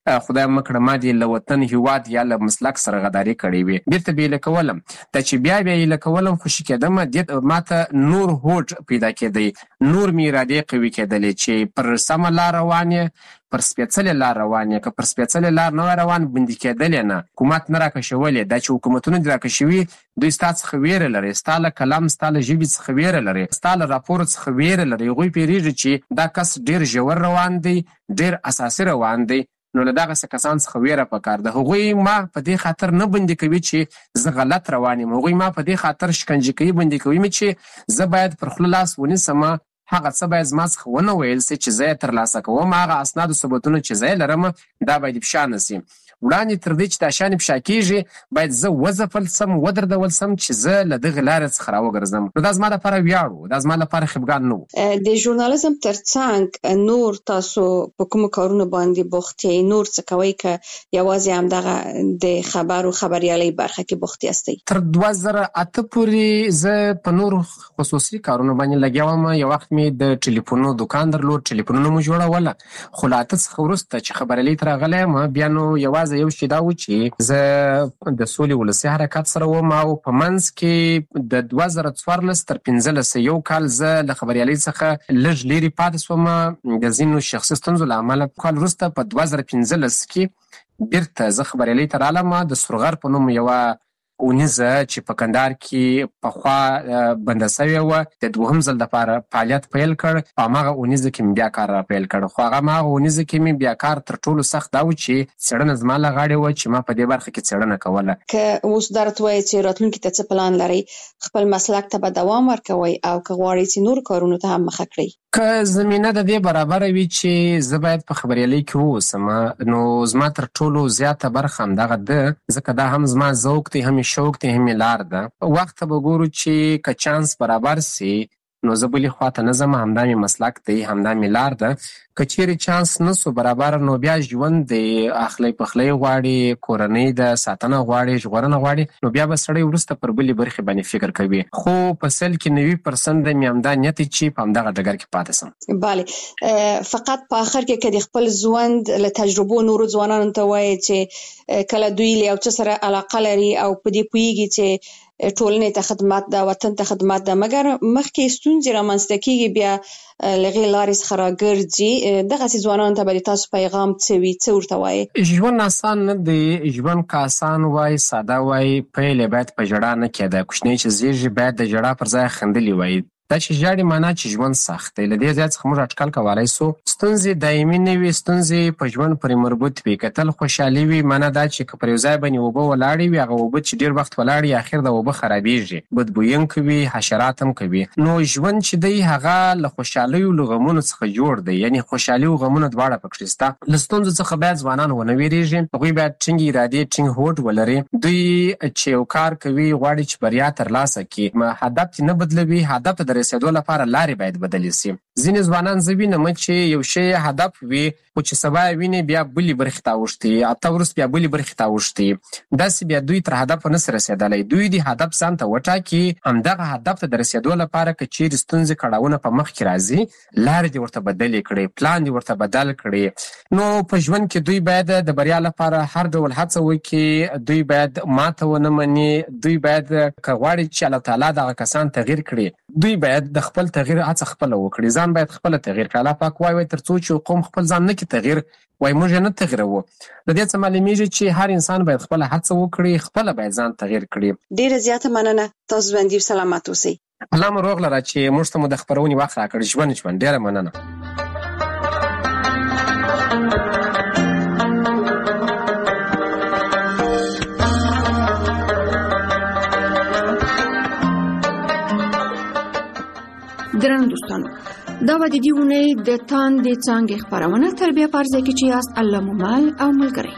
خدای مکړه ما دې له وطن هیواد یا له مسلک سره غداري کړې وي بیرته بیله کولم دا چې بیا بیا یې لکولم خوشي کېدم دې ماته نور هوډ پیدا کېدی نور مې ارادې قوي کېدلې چې پر سمه لار روان یې پر سپېڅلې لار روان یې که پر سپېڅلې لار نه وای روان بندي کېدلې نه حکومت نه راکشولې دا چې حکومتونه دې راکشوي دوی ستا څخه ویره لري ستا له کلام ستا له ژبې څخه ویره لري ستا له راپور څخه ویره لري هغوی پوهېږي چې دا کس ډېر ژور روان دی ډېر اساسي روان دی نو له دغسې کسان څخه ویره پکار ده هغوی ما په دې خاطر نه بندي کوي چې زه غلط روان یم هغوی ما په دې خاطر شکنجه کوي بندي کوي مې چې زه باید پر خوله لاس ونیسم هغه څه باید زما څخه ونه ویل سي چې زه یې ترلاسه کوم هغه اسناد و ثبوتونه چې زه یې لرم دا باید افشا نه سي وړاندې تر دې چې دا شیان افشا کېږي باید زه وځپل سم ودردول سم چې زه له دغې لارې څخه راوګرځم نو دا زما لپاره ویاړ و دا زما لپاره خفګان نه و د ژورنالیزم تر څنګ نور تاسو په کومو کارونو باندې بوخت یې نور څه کوئ که یوازې همدغه د خبر او خبریالۍ برخه کې بوخت یاستئ تر دوه زره اته پورې زه په نور خصوصي کارونو باندې لګیا وم یو وخت مې د ټلیفونو دوکان درلود ټلیفونونه مو جوړوله خو له اته څخه وروسته چې خبریالۍ ته راغلی یم بیا نو یوازې یو شی دا و چې زه د سولې ولسي حرکت سره وم او په منځ کې د دوه زره څوارلس تر پنځلس یو کال زه له خبریالۍ څخه لږ لرې پاتې شوم د ځینو شخصي ستونزو له امله کال وروسته په دوه زره پنځلس کې بیرته زه خبریالۍ ته رالم د سرغر په نوم یوه اونیزه چې په کندهار کې پخوا بنده سوې وه د دوهم ځل دپاره فعالیت پیل کړ په هماغه اونیزه کې مې بیا کار را پیل کړ خو هغه هماغه اونیزه کې مې بیا کار تر ټولو سخت دا و چې څېړنه زما له غاړې وه چې ما په دې برخه کې څېړنه کوله که اوس دا راته وایې چې راتلونکي ته څه پلان لرئ خپل مسلک ته به دوام ورکوئ او که غواړئ چې نور کارونو ته هم مخه کړئ که زمینه د دې برابره وي چې زه باید په خبریالۍ کې واوسم نو زما تر ټولو زیاته برخه همدغه ده ځکه دا هم زما ذوق دی هم شوق دی هم لار ده وخت ته به ګورو چې که چانس برابر سي نو زه بلې خواته نه ځم همدا مې مسلک دی همدا مې لار ده که چیرې چانس نه سو برابر نو بیا ژوند دی اخلی پخلی غواړي کورنۍ د ساتنه غواړي ژغورنه غواړي نو بیا به سړی وروسته پر بلې برخې باندې فکر کوي خو په سل کې نوي پرسنټ د مې همدا نیت چې په همدغه ډګر کې پاتې سم بله فقط په آخر کې که د خپل ژوند له تجربو نورو ځوانانو ته وایي چې کله دوی له یو څه سره علاقه لري او په دې پوهېږي چې ټولنې ته خدمت ده وطن ته خدمت ده مګر مخکې ستونزې رامنځته کېږي بیا له هغې لارې څخه راګرځي دغسې ځوانانو ته به د تاسو پیغام څه وي څه ورته وایي ژوند اسان نه دی ژوند که اسان وای ساده وای پیل یې باید په ژړا نه کېده کوچنی چې زیږي باید د ژړا پر ځای خندلي وای دا چې ژاړي معنا چې ژوند سخت دی له دې ځای څخه موږ اټکل کولی سو ستونزې دایمي نه وي ستونزې په ژوند پورې مربوط وي که تل خوشحالي وي معنا دا چې که پر یو ځای باندې اوبه ولاړې وي هغه اوبه چې ډېر وخت ولاړې اخر د اوبه خرابېږي بدبویونکي وي حشرات هم کوي نو ژوند چې دی هغه له خوشحالیو له غمونو څخه جوړ دی یعنې خوشحالي او غمونه دواړه پکښې شته له ستونزو څخه باید ځوانان ونه ویرېږي هغوی باید ټینګې ارادې ټینګ هوډ ولري دوی چې یو کار کوي غواړي چې بریا ترلاسه کړي هدف چې نه بدلوي هدف ته د رسېدو لپاره لارې باید بدلې سي ځینې ځوانان زه وینم چې یو شی هدف وي خو چې سبا یې ویني بیا بلې برخې ته اوښتي هفته وروسته بیا بلې برخې ته اوښتي داسې بیا دوی تر هدفه نسي رسېدلی دوی د هدف ځان ته وټاکي همدغه هدف ته د رسېدو لپاره که چیرې ستونزې کړاوونه په مخ کې راځي لارې دې ورته بدلې کړي پلان دې ورته بدل کړي نو په ژوند کې دوی باید د بریا لپاره هر ډول هڅه وکړي دوی باید ماته ونه مني دوی باید که غواړي چې الله تعالی دغه کسان تغییر کړي دوی باید د خپل تغییر هڅه خپله وکړي ځان باید خپله تغییر کړي الله پاک وایي تر څو چې قوم خپل ځان نه کړي تغییر وایي موږ یې نه تغییروو د دې څه معلومیږي چې هر انسان باید خپله هڅه وکړي خپله باید ځان تغییر کړي ډېره زیاته مننه تاسو ژوندي او سلامت اوسئ الله مو روغ لره چې موږ ته مو د خپرونې وخت راکړ ژوند ژوند ډېره مننه درنو دوستانو دا و د دې اونۍ د تاندې څانګې خپرونه تر بیا په هر ځای کې چې یاست الله مو مل او ملګری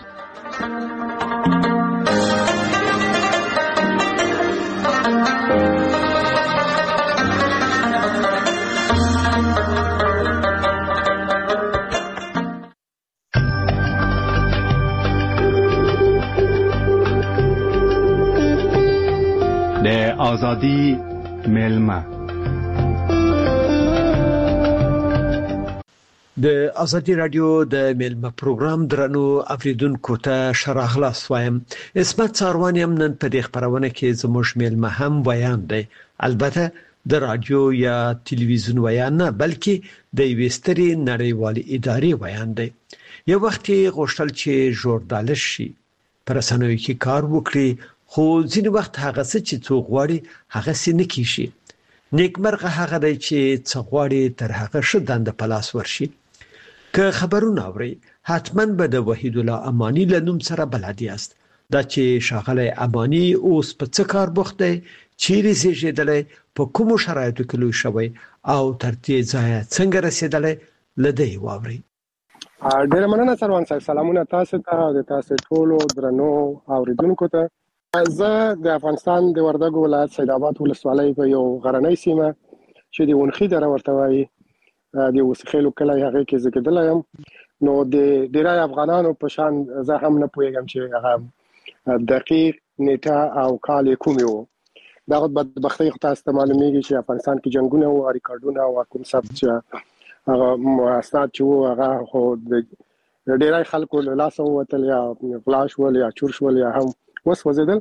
د آزادی ملمه د ازادي رادیو د میلمه پروګرام درنو اوریدونکو ته شراغلاس وایم. اسمت څاروانیم نن په دې خبرونه کې زموږ میلمه هم بیان دی. البته د رادیو یا ټلویزیون بیان نه، بلکې د ویستري نړیوالې ادارې بیان دی. یو وخت غوښتل چې ژورنالیست شي، پر رسنیو کې کار وکړي، خو ځینې وخت هغه څه چې څوک غواړي هغه څه نه کیږي. نیکمرغه هغه دی چې څوک غواړي تر هغه ښه دنده په لاس ورشي. که خبرونه اوري حتما به د وحید الله امانی له نوم سره بلد یاست. دا چې شاغله امانی اوس په څه کار بوخت دی، چیرې زیږیدلی، په کومو شرایطو کې لوی شوی او تر دې ځایه څنګه رسیدلی، لدی واوري. ډیره مننه سروان صاحب. سلامونه تاسو ته او د تاسو ټولو درنو اوریدونکو ته. زه د افغانستان د وردګو ولایت سید آباد ولسوالۍ په یو غرنۍ سیمه چې د ونخي دره ورته وایي د وسخېلو کلی هغه کې زګدل یم. نو د ډیرای افغانانو په شان زه هم نه پوهیږم چې هغه دقیق نیټه او کال کوم یو. دا د بدبختی تاسو ته معلومیږي چې افغانستان کې جنگونه او ریکارډونه او کوم څه چې هغه اسناد چې هغه خو د ډیرای خلکو له لاس وتل یا فلاش ول یا چورش ول یا هم وس وزیدل.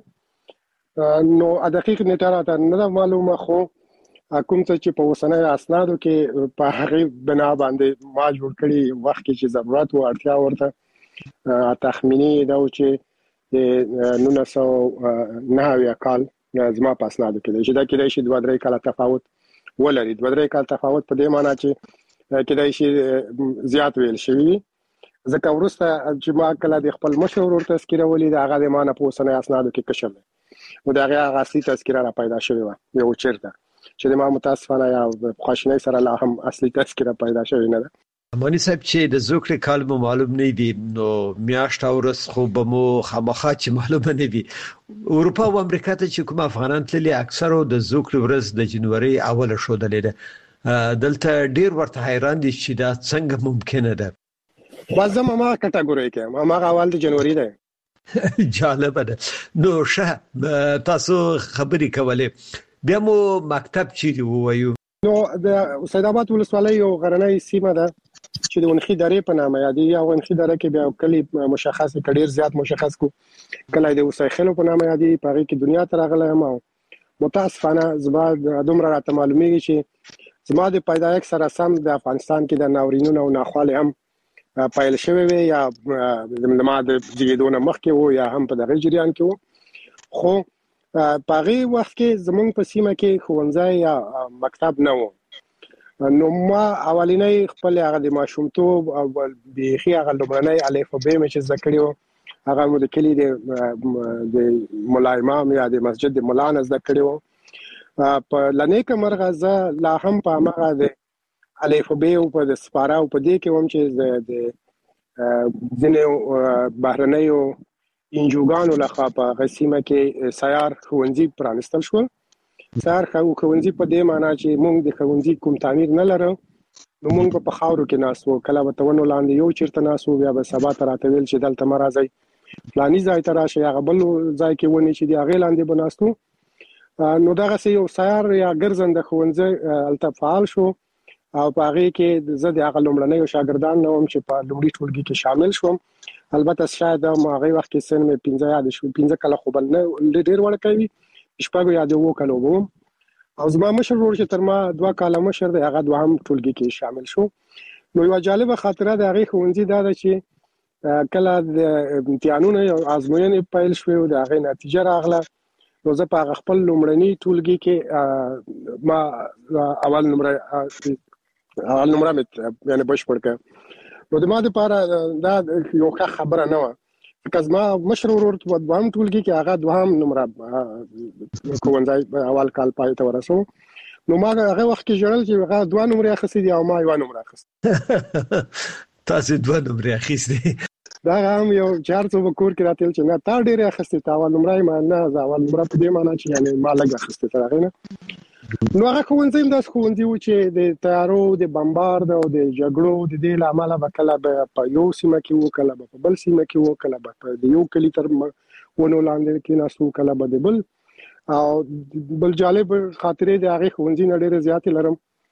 نو دقیق نیټه راته نه معلومه، خو کوم څه چې په وسنۍ اسنادو کې په هغه بنا باندې ما جوړ کړی وخت کې چې ضرورت او اړتیا ورته تخمینی دا و چې نو نو نه کال زما په اسنادو کې چې دا کېدای شي دوه درې کاله تفاوت ولري. دوه درې کاله تفاوت په دې معنی چې کېدای شي زیات ویل شي. ځکه ورسته چې ما کله د خپل مشر ورته تذکره ولید هغه د معنی په وسنۍ اسنادو کې کشل و دا هغه اصلي تذکره را پیدا شوی و یو چیرته چې د ما متاسفانه یا خواشنۍ سره لا هم اصلي تذکره پیدا شوی نه ده. امانی صاحب چې د زوکړې کال مو معلوم نه وي، نو میاشت او ورځ خو به مو خامخا چې معلومه نه وي. اروپا او امریکا ته چې کوم افغانان تللي اکثرو د زوکړې ورځ د جنوري اوله شودلې ده. دلته ډیر ورته حیران دي چې دا څنګه ممکنه ده. بازم ما کټګوري کې ما اول د جنوري ده. جالب ده. نو شه تاسو خبرې کولې، بیا مو مکتب چیرې ووایو؟ نو د سید آباد ولسوالۍ یو غرنۍ سیمه ده چې د ونخي درې په نامه یادېږي. او ونخي دره کې بیا کلی مشخص کډیر زیات مشخص کو کله د وسایخلو په نامه یادېږي. په هغه کې دنیا ته راغلی یم او متاسفانه زما دومره راته معلومیږي چې زما د پیدایښت سره سم د افغانستان کې د ناورینونو او ناخوالې هم پایل شوی وي یا د ما د زیږیدو مخکې وو یا هم په دغه جریان کې وو. خو په هغه وخت کې زمونږ په سیمه کې ښوونځی یا مکتب نه وو. نو ما اولینی خپل هغه د ماشومتوب او بیخي هغه لومړنی الفبې مې چې زده کړی وو هغه مو د کلي د ملا امام یا د مسجد د مولا نه زده کړی وو. په لنیکه مرغه زه لا هم په هغه د الفبې او په د سپاره او په دې کې وم چې د ځینې بهرنیو انجوګانو لخوا په غسیمه کې سیار ښوونځي پرانستل شول. سیار ښوونځي په دې معنی چې موږ د ښوونځي کوم تعمیر نه لرو، نو موږ په خاورو کې ناسو، کله به تونو لاندې یو چیرته ناسو، بیا به سبا ته راته ویل چې دلته مرزي فلاني ځای ته راشي، هغه بل ځای کې ونی چې دی هغه لاندې بناستو. نو دغه سه یو سیار یا ګرځنده ښوونځي الته فعال شو او په هغه کې زه د هغه لومړنیو شاګردان نوم چې په لومړي ټولګي کې شامل شوم. البته شاید ما هغه وخت کې سن مې پنځه یاد شو، پنځه کله خو بل نه ډیر ورکوي، شپږ یاد وو کلو وو. او زما مشر ورور چې تر ما دوه کاله مشر دی هغه دوهم ټولګي کې شامل شو. نو یو جالب خاطره د هغه ښوونځي دا ده چې کله د امتحانونو او ازموینې پیل شوې او د هغه نتیجه راغله، نو زه په خپل لومړني ټولګي کې ما اول نمبر اول نمبر مې یعنی بشپړ کړ. نو د ما لپاره دا یو ښه خبره نه وه، ځکه زما مشر ورور په دوهم ټولګي کې هغه دوهم نمره ښوونځی اول کال پای ته ورسو. نو ما هغه وخت کې ژړل چې هغه دوه نمرې اخیستې دي او ما یو نمره اخیسته. تاسو دوه نمرې اخیستې؟ دا هم یو چار څو کور کې راتل چې نه تا ډېر اخیستې، تا اول نمره ما نه، زه اول نمره په دې معنی چې یعنی ما لږ اخیستې تر هغې نه. نو هغه ښوونځی هم داسې ښوونځي و چې د تیارو د بمبارد او د جګړو د دې له امله به کله به په یو سیمه کې وو، کله به په بل سیمه کې وو، کله به په د یو کلي تر ونو لاندې کېناستو، کله به د بل. او بل جالب خاطرې د هغې ښوونځي نه ډېرې زیاتې لرم.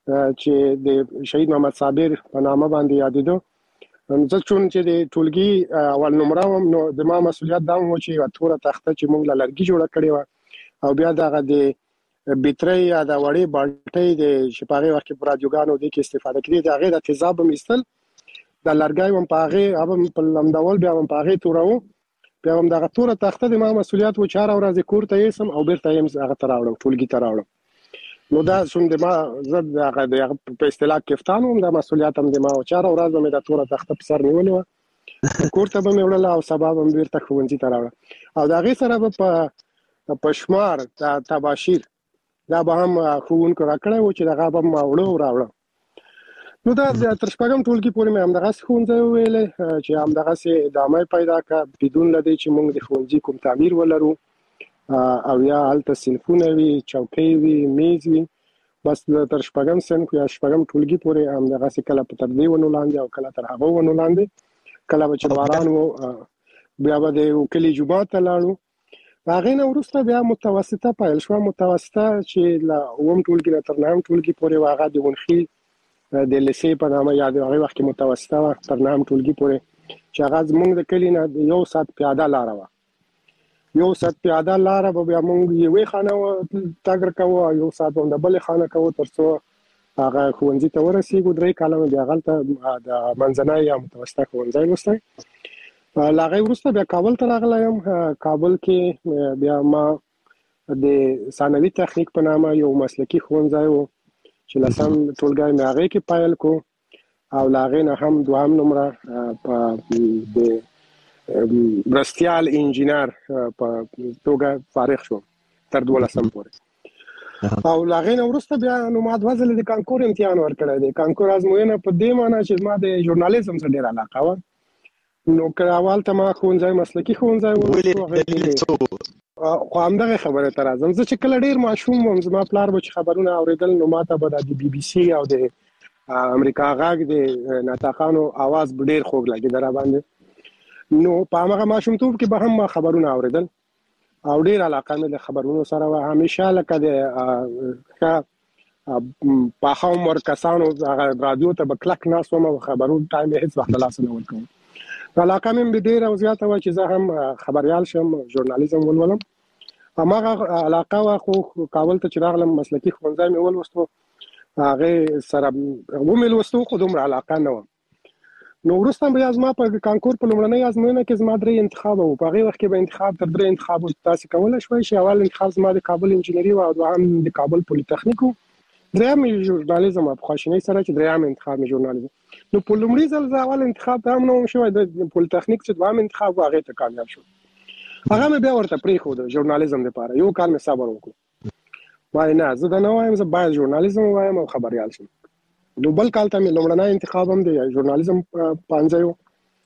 چې د شهید محمد صابر په نامه باندې یادېدو. زه چون چې د ټولګي اول نمبر وم نو د ما مسولیت دا و چې یو توره تخته چې موږ لرګي جوړه کړې و او بیا دغه د بیټرۍ یا د وړې بالټۍ د شپږ وخت په رادیوګانو د کې استفاده کړې د هغه د تیزاب مستل د لرګي هم په هغه هم په لمدول بیا هم په هغه توره بیا هم دغه توره تخته د ما مسولیت و چهار ورځې کور ته یې سم او بیرته یې هغه تراوړم ټولګي تراوړم. نو دا څنګه د ما زد هغه د په اصطلاح کفتانو د مسولیت هم د ما او چهار ورځې مې د توره تخته په سر نیولې و کور ته به مې وړل او سبب هم بیرته ښوونځي ته راوړم او دا غي سره په پښمار د تباشیر دا به هم ښوونکو راکړی و چې دغه به ما وړو راوړم. نو دا تر شپږم ټولګي پورې مې هم دغه ښوونځی ویلې چې هم دغه سي ادامه پیدا کړه بدون لدی چې موږ د ښوونځي کوم تعمیر ولرو او یا الته صنفونه وي چوکۍ وي میز وي بس تر شپږم صنف یا شپږم ټولګي پورې هم دغه سي کله په تر دې ونو لاندې او کله تر هغه ونو لاندې کله به چې باران وو بیا به د کلی جومات ته لاړو. هغه نه وروسته بیا متوسطه پیل شو. متوسطه چې لا اوم ټولګي نه تر نهم ټولګي پورې واغه د ونخي د لسې په نامه یاد هغه وخت کې متوسطه تر نهم ټولګي پورې چې هغه زمونږ د کلی نه یو سات پیاده لار و یو سات پیاده لار به بیا مونږ یوې خانه تاګر کوو یو سات هم د بل خانه کوو تر څو هغه ښوونځي ته ورسېږو. درې کاله بیا غلطه د منځنۍ یا متوسطه ښوونځی لوستی. لاغې وروسته بیا کابل ته راغلی یم. کابل کې بیا ما د ثانوي تخنیک په نامه یو مسلکي ښوونځی و چې لسم ټولګی مې هغې کې پیل کو او لاغې نه هم دوهم نمره په د برستیال انجینر په توګه فارغ شوم تر دولسم پورې او لاغې نه وروسته بیا نو ما د وزل د کانکور امتحان ورکړی دی. کانکور ازموینه په دې معنی چې ما د ژورنالیزم سره ډېره علاقه وه نو که اول ته ما ښوونځی مسلکي ښوونځی و خو همدغه خبره ته راځم. زه چې کله ډېر ماشوم وم زما پلار به چې خبرونه اورېدل نو ما ته به د بي بي سي او د امریکا غږ د ناطقانو اواز ډېر خوږ لګېده را باندې. نو په هغه ماشومتوب کې به هم ما خبرونه اورېدل او ډېر علاقه مې د خبرونو سره وه. همیشه لکه د پاخه عمر کسانو رادیو ته به کلک ناست وم او خبرونو ټایم یې هېڅ وخت د لاسه نه ورکوم. علاقه مې ډېره او زیاته وه چې زه هم خبریال شم ژورنالیزم ولولم. هماغه علاقه وه خو کابل ته چې راغلم مسلکي ښوونځی مې ولوستو هغې سره ومې لوستو خو دومره علاقه نه وه. نو وروسته بیا زما په کانکور په لومړنۍ ازموینه کې زما درې انتخاب وو. په هغې وخت کې به انتخاب تر درې انتخابو تاسې کولی شوی چې اول انتخاب زما د کابل انجینري و او دوهم د کابل پولیتخنیک و دریم یې ژورنالیزم و په خواشینۍ سره چې دریم انتخاب مې ژورنالیزم. نو په لومړي ځل زه اول انتخاب ته هم نه وم شوی د پولیتخنیک چې دوهم انتخاب و هغې ته کامیاب شوم. هغه مې بیا ورته پرېښود ژورنالیزم دپاره یو کال مې صبر وکړو وایي نه زه دا نه وایم زه باید ژورنالیزم ووایم او خبریال شم. نو بل کال ته مې لومړنی انتخاب هم د ژورنالیزم پانځی و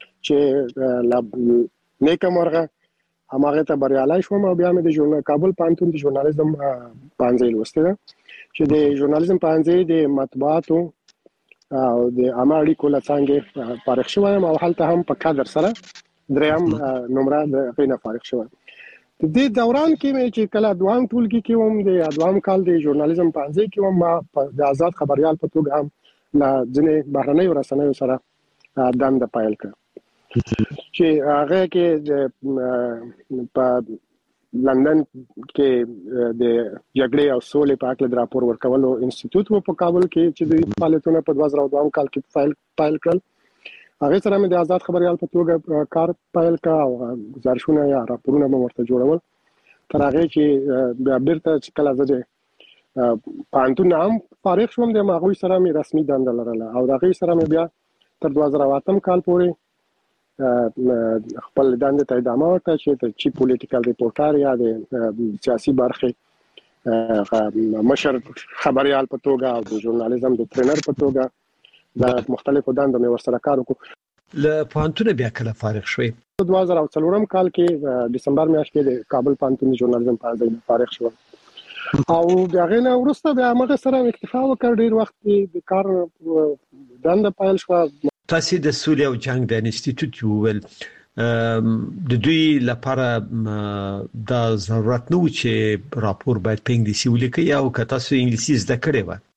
چې نیکه مرغه هماغې ته بریالی شوم او بیا مې د کابل پوهنتون د ژورنالیزم پانځی لوستې ده چې د ژورنالیزم پانځی د مطبوعاتو او د عامه اړیکو له څانګې فارغ شوی یم او هلته هم په کادر سره دریم نمره د هغې نه فارغ شوی. د دې دوران کې مې چې کله دوهم ټولګي کې وم د دوهم کال د ژورنالیزم پانځی کې وم ما د آزاد خبریال په توګه هم له ځینې بهرنیو رسنیو سره دنده پیل کړه چې هغه کې په لندن کې د جګړې او سولې په اړه د راپور ورکولو انسټیټیوټ و په کابل کې چې د فعالیتونو په دوه زره دوه کال کې فایل فایل کړل. هغه سره مې د آزاد خبریال په توګه کار پیل کړ او گزارشونه یا راپورونه مې ورته جوړول تر هغه چې بیا بیرته چې کله زه د پوهنتون هم فارغ شوم د هغوی سره مې رسمي دنده لرله او د هغې سره مې بیا تر دوه زره اتم کال پورې خپل دندې ته ادامه ورکړه چې د چیف پولیټیکل ریپورټر یا د سیاسي برخې مشر خبریال په توګه او د ژورنالیزم د ټرینر په توګه د مختلفو دندو مې ورسره کار وکړو. له پوهنتونه بیا کله فارغ شوې؟ دوه زره څلورم کال کې دسمبر میاشت کې د کابل پوهنتون د ژورنالیزم پانځی فارغ شوم او د هغې نه وروسته بیا همغه سره اکتفا وکړ. ډېر وخت کې د کار دنده پیل شوه. تاسې د سولې او جنګ د انسټیټیوټ وویل د دوی لپاره دا ضرورت نه و چې راپور باید په انګلیسي ولیکئ او که تاسو انګلیسي زده کړې وه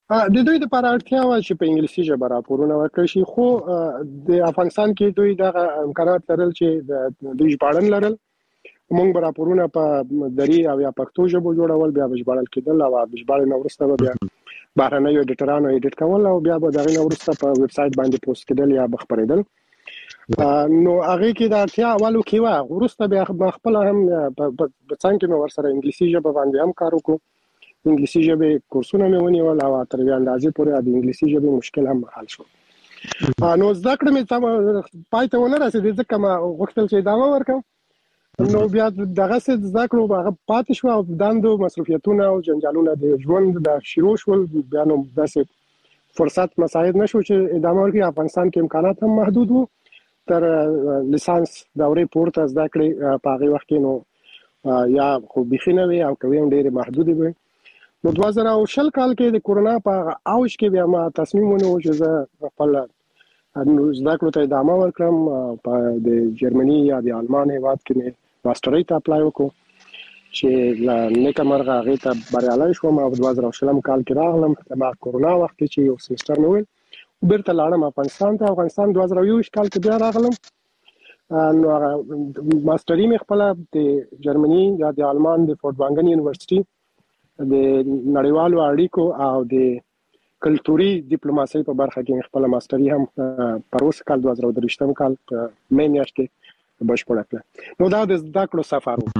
د دوی لپاره اړتیا و چې په انګلیسي ژبه راپورونه ورکړي شي، خو د افغانستان کې دوی دغه امکانات لرل چې د دوی ژباړن لرل. موږ به راپورونه په دري او یا پښتو ژبه جوړول، بیا به ژباړل کېدل او د ژباړې وروسته به بیا بهرنیو ایډیټرانو ایډیټ کول او بیا به دغه وروسته په ویب سټ باندې پوسټ کېدل یا بخبرېدل. نو هغه کې د اړتیا اولو کې و، وروسته بیا خپل هم په څنګه مې ورسره انګلیسي ژبه باندې هم کار وکړو. انګلیسي ژبه کورسونه مې ونیول او تر یو اندازې پورې د انګلیسي ژبه مشکل هم حل شو. نو زده کړې مې تم پای ته ونه رسېدې ځکه ما غوښتل چې ادامه ورکړم. نو بیا دغه څه زده کړو هغه پاتې شو او دندو مصروفیتونه او جنجالونه د ژوند د شروع شول. بیا نو داسې فرصت مساعد نشو چې ادامه ورکړي. افغانستان کې امکانات هم محدود وو. تر لیسانس دورې پورته زده کړې په هغه وخت کې نو یا خو بيخي نه وي او کوي هم ډېر محدود وي. نو دوه زره او شل کال کې د کورونا په اوج کې بیا ما تصمیم ونیو چې زه خپل زده کړو ته ادامه ورکړم. په د جرمني یا د آلمان هیواد کې مې ماسترۍ ته اپلای وکړو چې نیکه مرغه هغې ته بریالی شوم او دوه زره او شلم کال کې راغلم. ما کورونا وخت کې چې یو سمستر مې ویل بیرته لاړم افغانستان ته. افغانستان دوه زره او یوویشت کال کې بیا راغلم. نو ماسترۍ مې خپله د جرمني یا د آلمان د فورټوانګن یونیورسيټي د نړیوالو اړیکو او د کلتوري ډیپلوماسۍ په برخه کې خپل ماسترۍ هم پر اوس کال دوه زره او درې کال په مې میاشت کې بشپړه کړه. نو دا د زده کړو سفر و.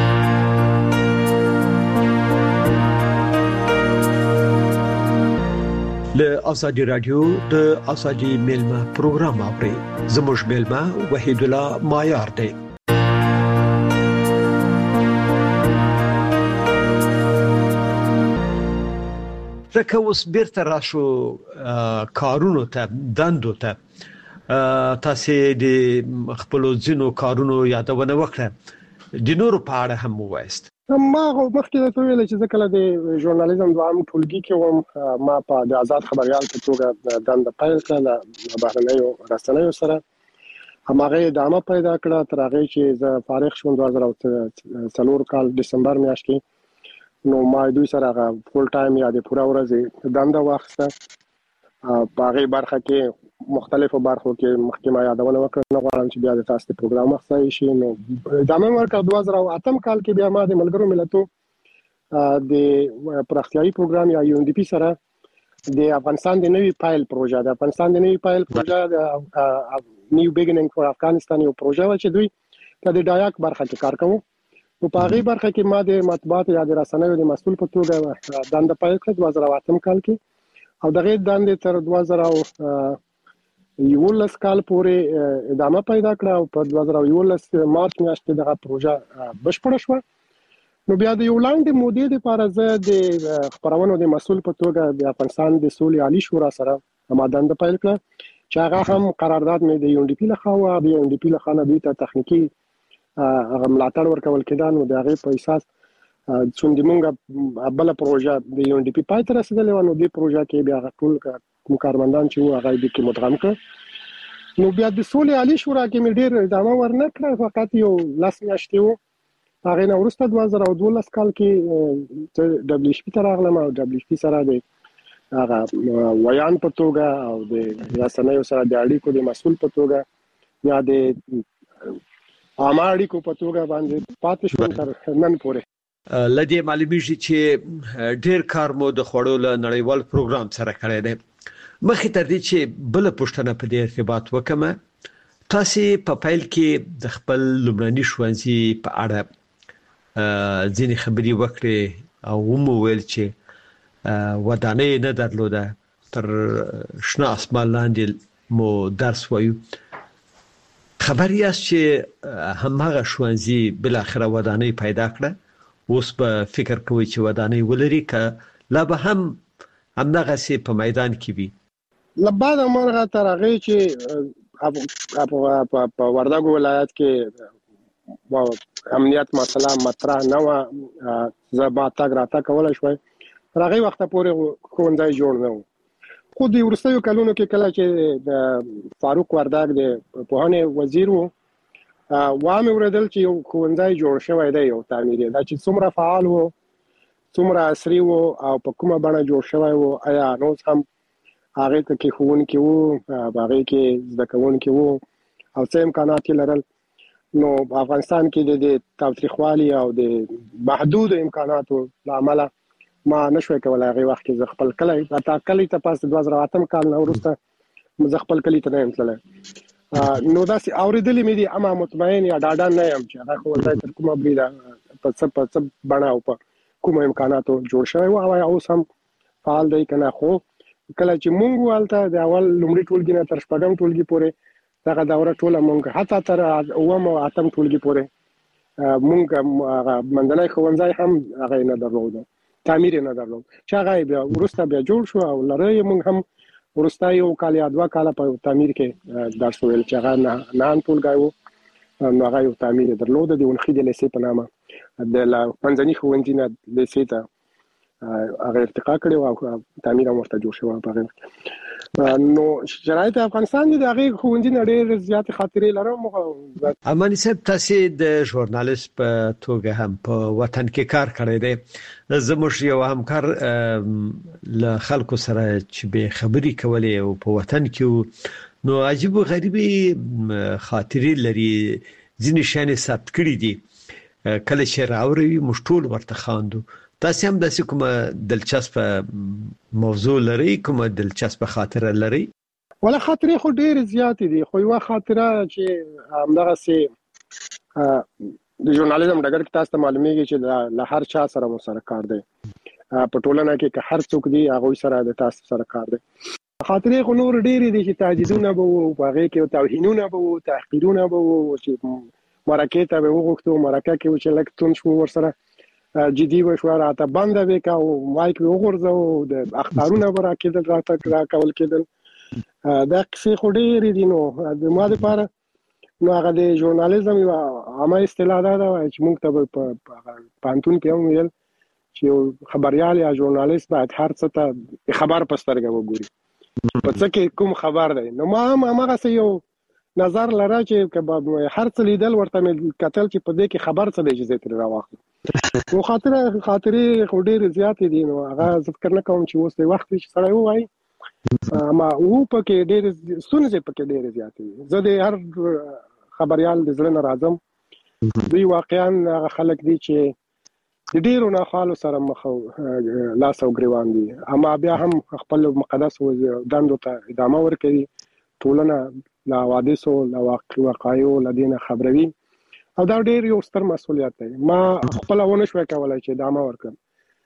له ازادي رادیو د ازادي میلمه پروګرام اوري. زموږ میلمه وحید الله مایار دی. لکه اوس بیرته راشو کارونو ته، دندو ته. تاسو د خپل ځینو کارونو یادونه وکړه، د نورو په اړه هم ووایست. ما مخکې ته ویل چې ځکه د ژورنالیزم دوام ټولګي کې وم، ما په د آزاد خبريال په توګه دنده پیل کړه د بهرنیو رسنیو سره. هماغه ادامه پیدا کړه تر هغه چې زه فارغ شوم دوه زره او څلور کال دسمبر میاشت کې. نو ما دوی سره هغه فول ټایم یا د پوره ورځې دنده واخیسته. په هغې برخه کې مختلفو برخو کې مخکې ما یادونه وکړه، نه غواړم چې بیا د تاسو د پروګرام اخصایي شي. نو ادامه ورکړه. دوه زره او اتم کال کې بیا ما د ملګرو ملتو د پراختیایي پروګرام یا یو ان ډي پی سره د افغانستان د نوي پایل پروژه د افغانستان د نوي پایل پروژه د نیو بیګیننګ فور افغانستان یو پروژه و چې دوی د ډایاک برخه کې کار کوي. نو په هغې برخه کې ما د مطبوعات یا د رسنیو د مسؤل په توګه دنده پیل کړه دوه زره او اتم کال کې. او دغه دندې تر دوه زره او یولس کال پورې ادامه پیدا کړه او په دوه زره او یولس مارچ میاشت کې دغه پروژه بشپړه شوه. نو بیا د یو لاندې مودې لپاره زه د خبرونو د مسؤل په توګه د افغانستان د سولې عالی شورا سره ما دنده پیل کړه چې هغه هم قرارداد مې د یو ان ډي پی لخوا او د یو ان ډي پی لخوا نه دوی ته تخنیکی هغه ملاتړ ورکول کېده. نو د هغې په اساس څومره موږ بل پروژه د یو ان ډي پی پای ته رسېدلې و، نو دې پروژه کې بیا ټول کوم کارمندان چې وو هغه دې کې مدغم کړ. نو بیا د سولې عالی شورا کې مې ډېر ادامه ورنه کړه، فقط یو لس میاشتې وو. هغه نه وروسته دوه زره او دولس کال کې دبليو ایچ پی ته راغلم او دبليو ایچ پی سره د هغه ویان په توګه او د رسنیو سره د اړیکو د مسؤل په توګه یا د عامه اړیکو په توګه باندې پاتې شوم تر نن پورې. لدی معلومیږي چې ډیر کار مو د خوړو له نړیوال پروګرام سره کړی دی. مخکې تر دې چې بل پښتنه په دې ارتباط وکم، تاسو په پیل کې د خپل لومړني ښوونځي په اړه ځینې خبرې وکړې او مو ویل چې ودانۍ نه درلوده، تر شنه اسمان لاندې مو درس وایو. خبر یاست چې همغه ښوونځي بل اخره ودانۍ پیدا کړه. اوس په فکر کوي چې ودانۍ ولري که لا به هم همدغه سي په میدان کې وي. لبعد مرغه تر هغه چې په وردګو ولایت کې امنیت مسله مطرح نه و، زما تاګ راته کولای شوی. تر هغه وخت پورې ښوونځی جوړ نه و. خو د وروستیو کلونو کې کله چې د فاروق وردګ د پوهنې وزیر وو، وامه ورېدل چې یو ښوونځی جوړ شوی دی، یو تعمیري دا چې څومره فعال وو، څومره عصري وو او په کومه بڼه جوړ شوی وو، آیا نو هم هغه کې خوونکي وو، هغه کې زده کوونکي وو او څه امکانات لرل. نو په افغانستان کې د تاوتریخوالي او د محدود امکاناتو لامل ما نشوي کولای هغه وخت کې خپل کلی اته کلی ته پاس دوه زره اتم کال نه ورسته مزه خپل کلی ته نه امتلل. نو دا سي اوریدلې مې دي اما مطمئن یا ډاډه نه یم چې هغه خو ولای تر کومه بریده په څه په څه بڼه او په کومه امکاناتو جوړ شوی او اوس هم فعال دی کنه. خو کله چې مونږ والته د اول لومړي ټولګي نه تر شپږم ټولګي پورې دغه دوره ټوله مونږ حتی تر اوم او اتم ټولګي پورې مونږ منځنی ښوونځی هم هغه نه درلود، تعمیر نه درلود چې هغه بیا ورسته بیا جوړ شو او لري مونږ هم ورسته یو کال یا دوه کال په تعمیر کې درس ویل چې هغه نه نه ټولګي وو. نو هغه یو تعمیر درلود د ونخې د لیسې په نامه د منځني ښوونځي نه لیسې ته هغه ارتقا کړی او تعمیر هم ورته جوړ شو په هغه. نو شرایط افغانستان د هغه ښوونځي نه ډېر زیات خاطرې لرم. امانی صاحب تاسو د ژورنالیست په توګه هم په وطن کې کار کړی دی، زموږ یو همکار له خلکو سره چې به خبري کولې او په وطن کې نو عجیب او غریبي خاطرې لري، ځینې شان ثبت کړی دي کله چې راوړي مشټول ورته خواندو. تاسو هم د کومه دلچسپ موضوع لري، کومه دلچسپ خاطره لري؟ ولا خاطرې خو ډېر زیات دي، خو یو خاطره چې همدغه سي د ژورنالیزم ډګر کې تاسو ته معلومیږي چې له هر چا سره مو سره کار دی په ټولنه کې، که هر څوک دی هغه سره د تاسو سره کار دی. خاطرې خو نور ډېر دي چې تهدیدونه به وو، هغه کې توهینونه به وو، تحقیرونه به وو چې مرکه ته به وغوښتو، مرکه کې چې لکتون شو ورسره جدي وشو راته بنده وکاو مایک وګورځو د اخبارونه ورکېدل راته را کول کېدل. دا څه خو ډېر دي. نو د ما لپاره نو هغه د ژورنالیزم یو عامه اصطلاح ده چې موږ ته په پانتون کې هم ویل چې خبريال یا ژورنالیست باید هر څه ته خبر پسترګه وګوري په څه کې کوم خبر دی. نو ما هم هغه څه یو نظر لره چې هر څه لیدل ورته کتل چې په دې کې خبر څه دی چې زه تر راوخم. نو خاطره خاطرې خو ډېر زیات دي. نو هغه ذکر نه کوم چې اوس د وخت چې سره وای اما او پکې ډېر ستونزې پکې ډېر زیات دي. زه د هر خبريال د زړه نه راځم، دوی واقعا خلک دي چې د ډېرو ناخوالو سره مخ لاس او ګریوان دي، اما بیا هم خپل مقدس دندو ته ادامه ورکوي، ټولنه لا حوادثو لا واقعیو لدینه خبروي او دا ډېر یو ستر مسؤلیت دی. ما خپل ونه شوي کولای چې ادامه ورکړم،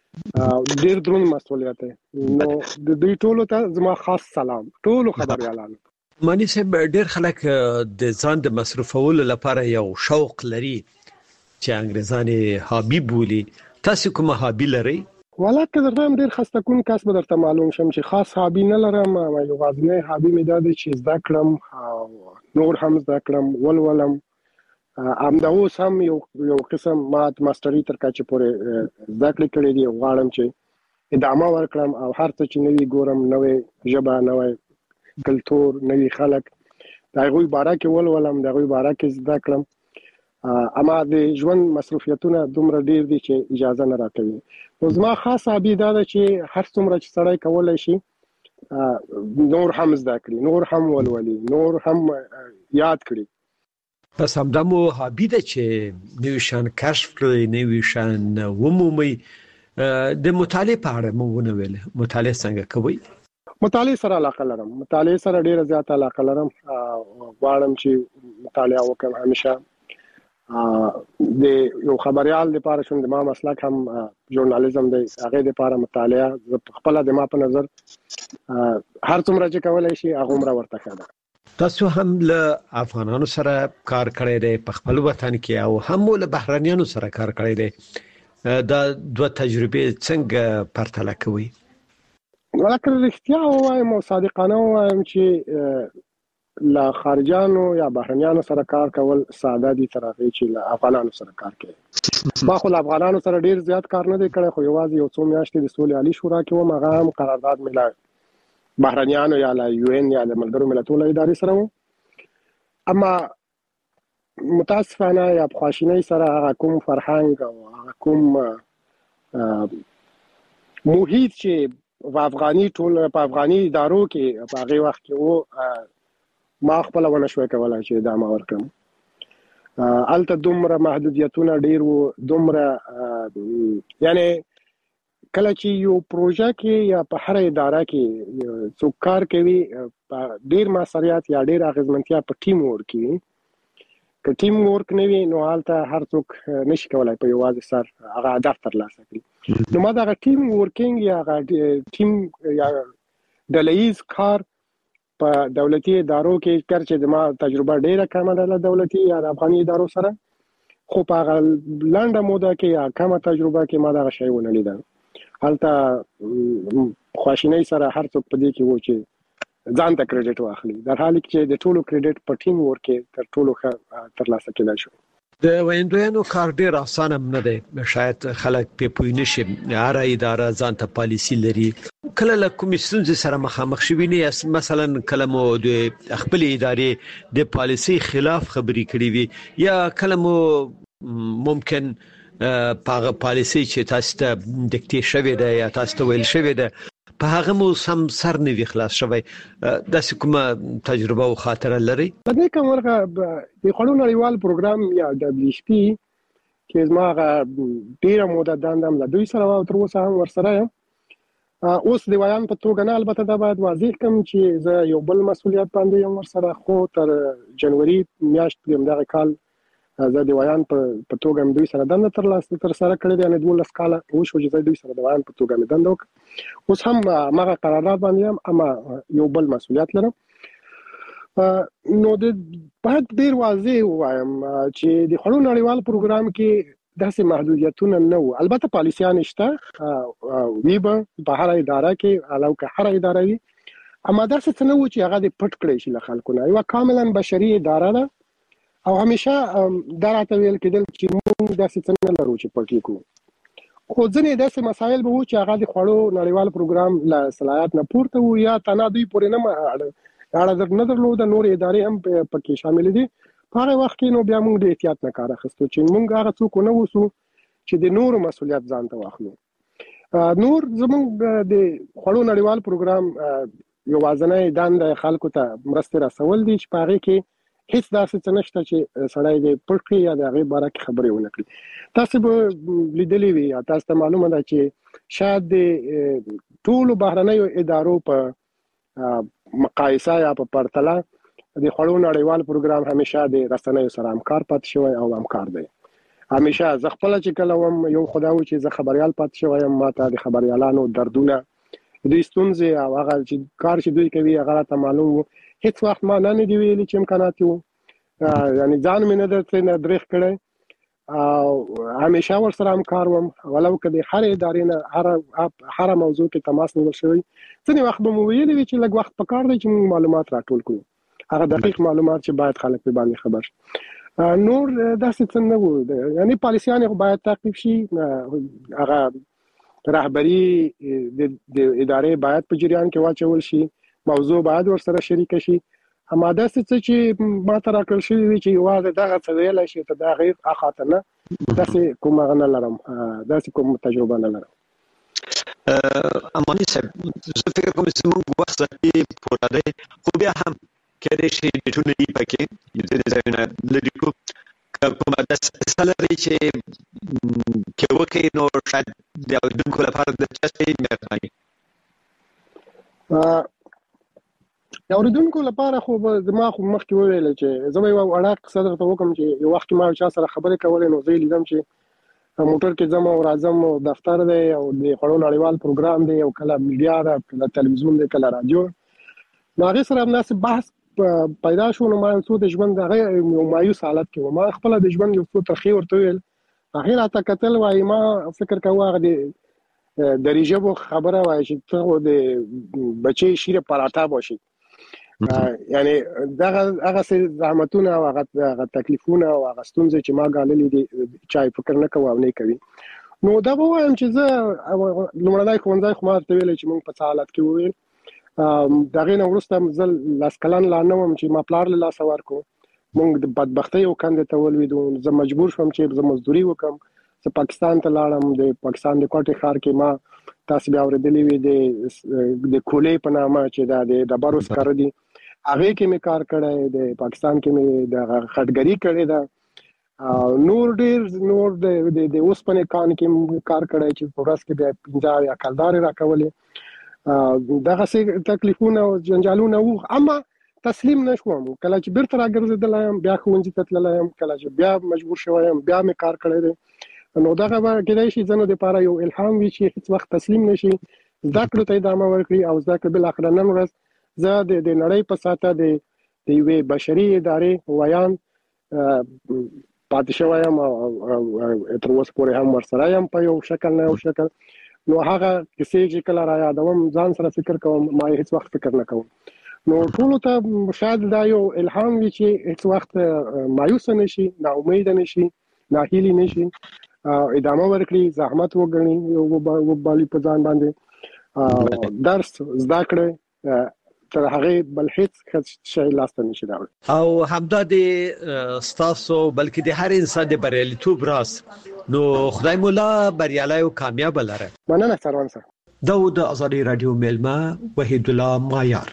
ډېر دروند مسؤلیت دی. نو د دوی ټولو ته زما خاص سلام، ټولو خبريالانو. مانی صاحب ډېر خلک د ځان د مصرفولو لپاره یو شوق لري چې انګريزانه هابي بولي، تاسو کومه هابي لري؟ ولکه درته ډېر خسته کوم کس به درته معلوم شم چې خاص هابي نه لرم. یو غاځنی هابي مې دا دی چې زده کړم او نور هم زده کړم ولولم. ام دا اوس هم یو یو قسم مات ماستری تر کچې پورې زده کړې کړې دي، غواړم چې ادامه ورکړم او هر څه چې نوی ګورم، نوې ژبه، نوې کلتور، نوی خلک، دا غوي باره کې ولولم، دا غوي باره کې زده کړم. اما د ژوند مصروفیتونه دومره ډیر دي چې اجازه نه راکوي. نو زما خاص هابي دا ده چې هر څومره چې سړی کولای شي نور هم زده کړي، نور هم ولولي، نور هم یاد کړي. پس همدا مو هابي ده چې نوی شان کشف کړئ، نوی شان ومومئ. د مطالعې په اړه مو ونه ویل، مطالعه څنګه کوئ؟ مطالعه سره علاقه لرم، مطالعه سره ډیره زیاته علاقه لرم. غواړم چې مطالعه وکړم همیشه. د یو خبريال لپاره شوم د ما مسلک هم ژورنالیزم دی، هغه لپاره مطالعه خپل د ما په نظر هر څومره چې کولای شي هغه عمر ورته کړه. تاسو هم له افغانانو سره کار کړی دی په خپل وطن کې او هم له بهرانيانو سره کار کړی دی، دا دوه تجربې څنګه پرتله کوي؟ ولکه رښتیا وایم او صادقانه وایم چې لا خارجانو یا بهرنیانو سره کار کول ساده دي تر هغه چې له افغانانو سره کار کوي. ما خو له افغانانو سره ډیر زیات کار نه دی کړی، خو یوازې یو څو میاشتې د سولې عالی شورا کې وم، هغه هم قرارداد ملا بهرنیانو یا له یو ان یا د ملګرو ملتونو ادارې سره و. اما متاسفانه یا بخښنې سره هغه کوم فرهنګ او هغه کوم محیط چې په افغاني ټول په افغاني ادارو کې په هغه وخت کې وو ما خپل ونه شوي کولای چې دا ما ورکم الته دومره محدودیتونه ډیر وو دومره یعنی کله چې یو پروژه کې یا په هر اداره کې څوک کار کوي ډیر مسؤلیت یا ډیر اغیزمنتیا په ټیم ورک کې که ټیم ورک نه وي نو حالته هر څوک نشي کولای په یوازې سر هغه هدف ترلاسه کړي نو ما دا ټیم ورکینګ یا هغه ټیم یا ډلهیز کار په دولتي ادارو کې کار چې ما تجربه ډیره کمه ده دولتي یا افغاني ادارو سره خو په هغه لنډه موده کې یا کمه تجربه کې ما دا شی ونه لیدل حالته خواشینی سره هر څوک په دې کې و چې ځان ته کریډټ واخلي در حال کې د ټولو کریډټ په ټیم ورک تر ټولو ښه ترلاسه کېدای شو د ویندوینو کار ډیر اسانه نه دی شاید خلک په پوی نشي هر اداره ځان ته پالیسی لري کله له کوم ستونزې سره مخامخ شوي نه مثلا کله مو د خپل ادارې د پالیسی خلاف خبري کړې وي یا کله مو ممکن پاغه پالیسی چې تاسو ته ډیکټې شوی دی یا تاسو ته ویل شوی دی په هغه مو سم سر نه وی خلاص شوی د کومه تجربه او خاطره لري په دې کوم ورغه د خړو نړیوال پروګرام یا دبليو ایچ پی چې زما ډیره موده داندم له دوی سره او تر اوسه هم ورسره اوس دی وایان په توګه نه البته دا باید واضح کوم چې زه یو بل مسولیت باندې یم ورسره خو تر جنوري میاشت کې دغه کال زه د وایان په توګه هم دوی سره دنده تر لاسه تر سره کړې ده نه دولس کاله وشو چې دوی سره د وایان په توګه مې دنده وکړه اوس هم ماغه قرارات باندې هم اما یو بل مسولیت لرم نو د باید ډیر واضح وایم چې د خړو نړیوال پروګرام کې داسې محدودیتونه نه وو البته پالیسیان شته وی به په هر اداره کې علاوه که هر اداره وي اما داسې څه نه وو چې هغه د پټ کړی شي له خلکو نه یو کاملا بشري اداره ده او همیشه دا راته ویل کېدل چې موږ داسې څه نه لرو چې پټ لیکو خو ځینې داسې مسایل به وو چې هغه د خړو نړیوال پروګرام له صلاحیت نه پورته وو یا تنها دوی پورې نه اړه نه درلوده نور ادارې هم پکې شامل دي په هغه وخت کې نو بیا موږ د احتیاط نه کار اخیستو چې موږ هغه څوک نه وسو چې د نورو مسولیت ځان ته واخلو نور زموږ د خړو نړیوال پروګرام یو وازنه دند خلکو ته مرسته رسول دي چې په هغه کې هیڅ داسې څه نشته چې سړی د پټ یا د هغه باره کې خبرې ونه کړي تاسو به لیدلې وي یا تاسو ته معلومه ده چې شاید د ټولو بهرنیو ادارو په مقایسه یا په پرتله د خړو نړیوال پروګرام همیشه د رسنیو سره همکار پات شوی او همکار دی همیشه ز خپل چې کله هم یو خداو چې ز خبريال پات شوی یم ماته د خبريالانو دردونه د ستونزې او هغه چې کار چې دوی کوي هغه ته معلوم وو هیڅ وخت ما نه دی ویلي چې امکانات وو یعنی ځان مې نه درته نه درېخ کړي او همیشه ور سره همکار وم ولو کدي هر ادارې نه هر هر موضوع کې تماس نیول شوی ځینې وخت به مو ویلي چې لږ وخت پکار دی چې معلومات راټول کړو هغه دقیق معلومات چې باید خلک په باندې خبر شي نور داسې څه نه وو یعنی پالیسیان باید تعقیب شي هغه رهبری د ادارې باید په جریان کې واچول شي موضوع باید ورسره شریک شي اما دا څه چې ما ته راکړل شوی وي چې واغه دغه څه ویل شي ته دا غیر اخاطنه داسې کوم غنه لرم داسې کوم تجربه نه لرم امانی صاحب زه فکر کوم چې موږ وخت کې پوره دی خو بیا هم کله چې د ټولنې پکې یو ځای ځای لري کو کومه د سالري چې کې وکړي نو شاید د اوریدونکو لپاره د چستې مهرباني د اوریدونکو لپاره خو زما خو مخکې وویل چې زه یو اړه قصه درته وکم چې یو وخت ما چا سره خبرې کولې نو زه لیدم چې موټر کې زما او راځم دفتر دی او د خړو نړیوال پروګرام دی او کله میډیا ده کله تلویزیون دی کله رادیو نو هغه سره مناسب بحث پیدا شو نو ما څو د ژوند دغه یو مایوس حالت کې ما خپل د ژوند یو څو ترخی ورته ویل هغه راته کتل وای ما فکر کوم هغه د دریجه خبره وای چې ته د بچي شیره پراټا باشي یعنی دغه هغه زحمتونه او هغه تکلیفونه او هغه ستونزې چې ما غاللې دي چای فکر نه کوم نه کوي نو دا به وایم چې زه لومړنۍ ښوونځی خو ما ته ویل چې موږ په حالت کې وویل دغه نو ورسته زل لاس کلن لا نه وم چې ما پلار له لاس ورکو موږ د بدبختۍ او کندې ته ولویدو زه مجبور شوم چې زه مزدوري وکم زه پاکستان ته لاړم د پاکستان د کوټې ښار کې ما تاسو بیا ورېدلې وي د د کولې په نامه چې دا د ډبرو سکاره دي هغه کې مې کار کړی د پاکستان کې مې د خټګری کړی دا نور ډیر نور د د اوسپنې کان کې کار کړی چې په ورځ کې بیا پنځه یا کلدار راکولې دغه څه تکلیفونه او جنجالونه وو اما تسلیم نشوم کله چې بیرته راګرځیدل بیا ښوونځي ته تللم کله چې بیا مجبور شوم بیا مې کار کړی دی نو دغه کېدای شي زنه د پاره یو الهام وي چې هیڅ وخت تسلیم نشي زده کړو ته ادامه ورکړي او زده کړ بل اخر نن ورځ زه د نړۍ په ساته د یوې بشري ادارې ویان پاتې شوم او تر اوسه پورې هم ورسره یم په یو شکل نه یو شکل نو هغه کیسې چې کله را یادوم ځان سره فکر کوم ما هیڅ وخت فکر نه کوم نو ټول ته شاید دا یو الهام وي چې هیڅ وخت مایوس نشي نا امید نشي ناهیلي نشي ادامه ورکړي زحمت وګڼي او وبالي په ځان باندې درس زده کړي تر هغه بل هیڅ شي لاسته نشي راوړي او همدا د ستاسو بلکې د هر انسان د بریالیتوب راز نو خدای مولا بریالي او کامیاب لره مننه سروان سره داود ازادي رادیو ملما وحید الله مایار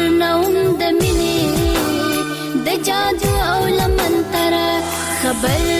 خبر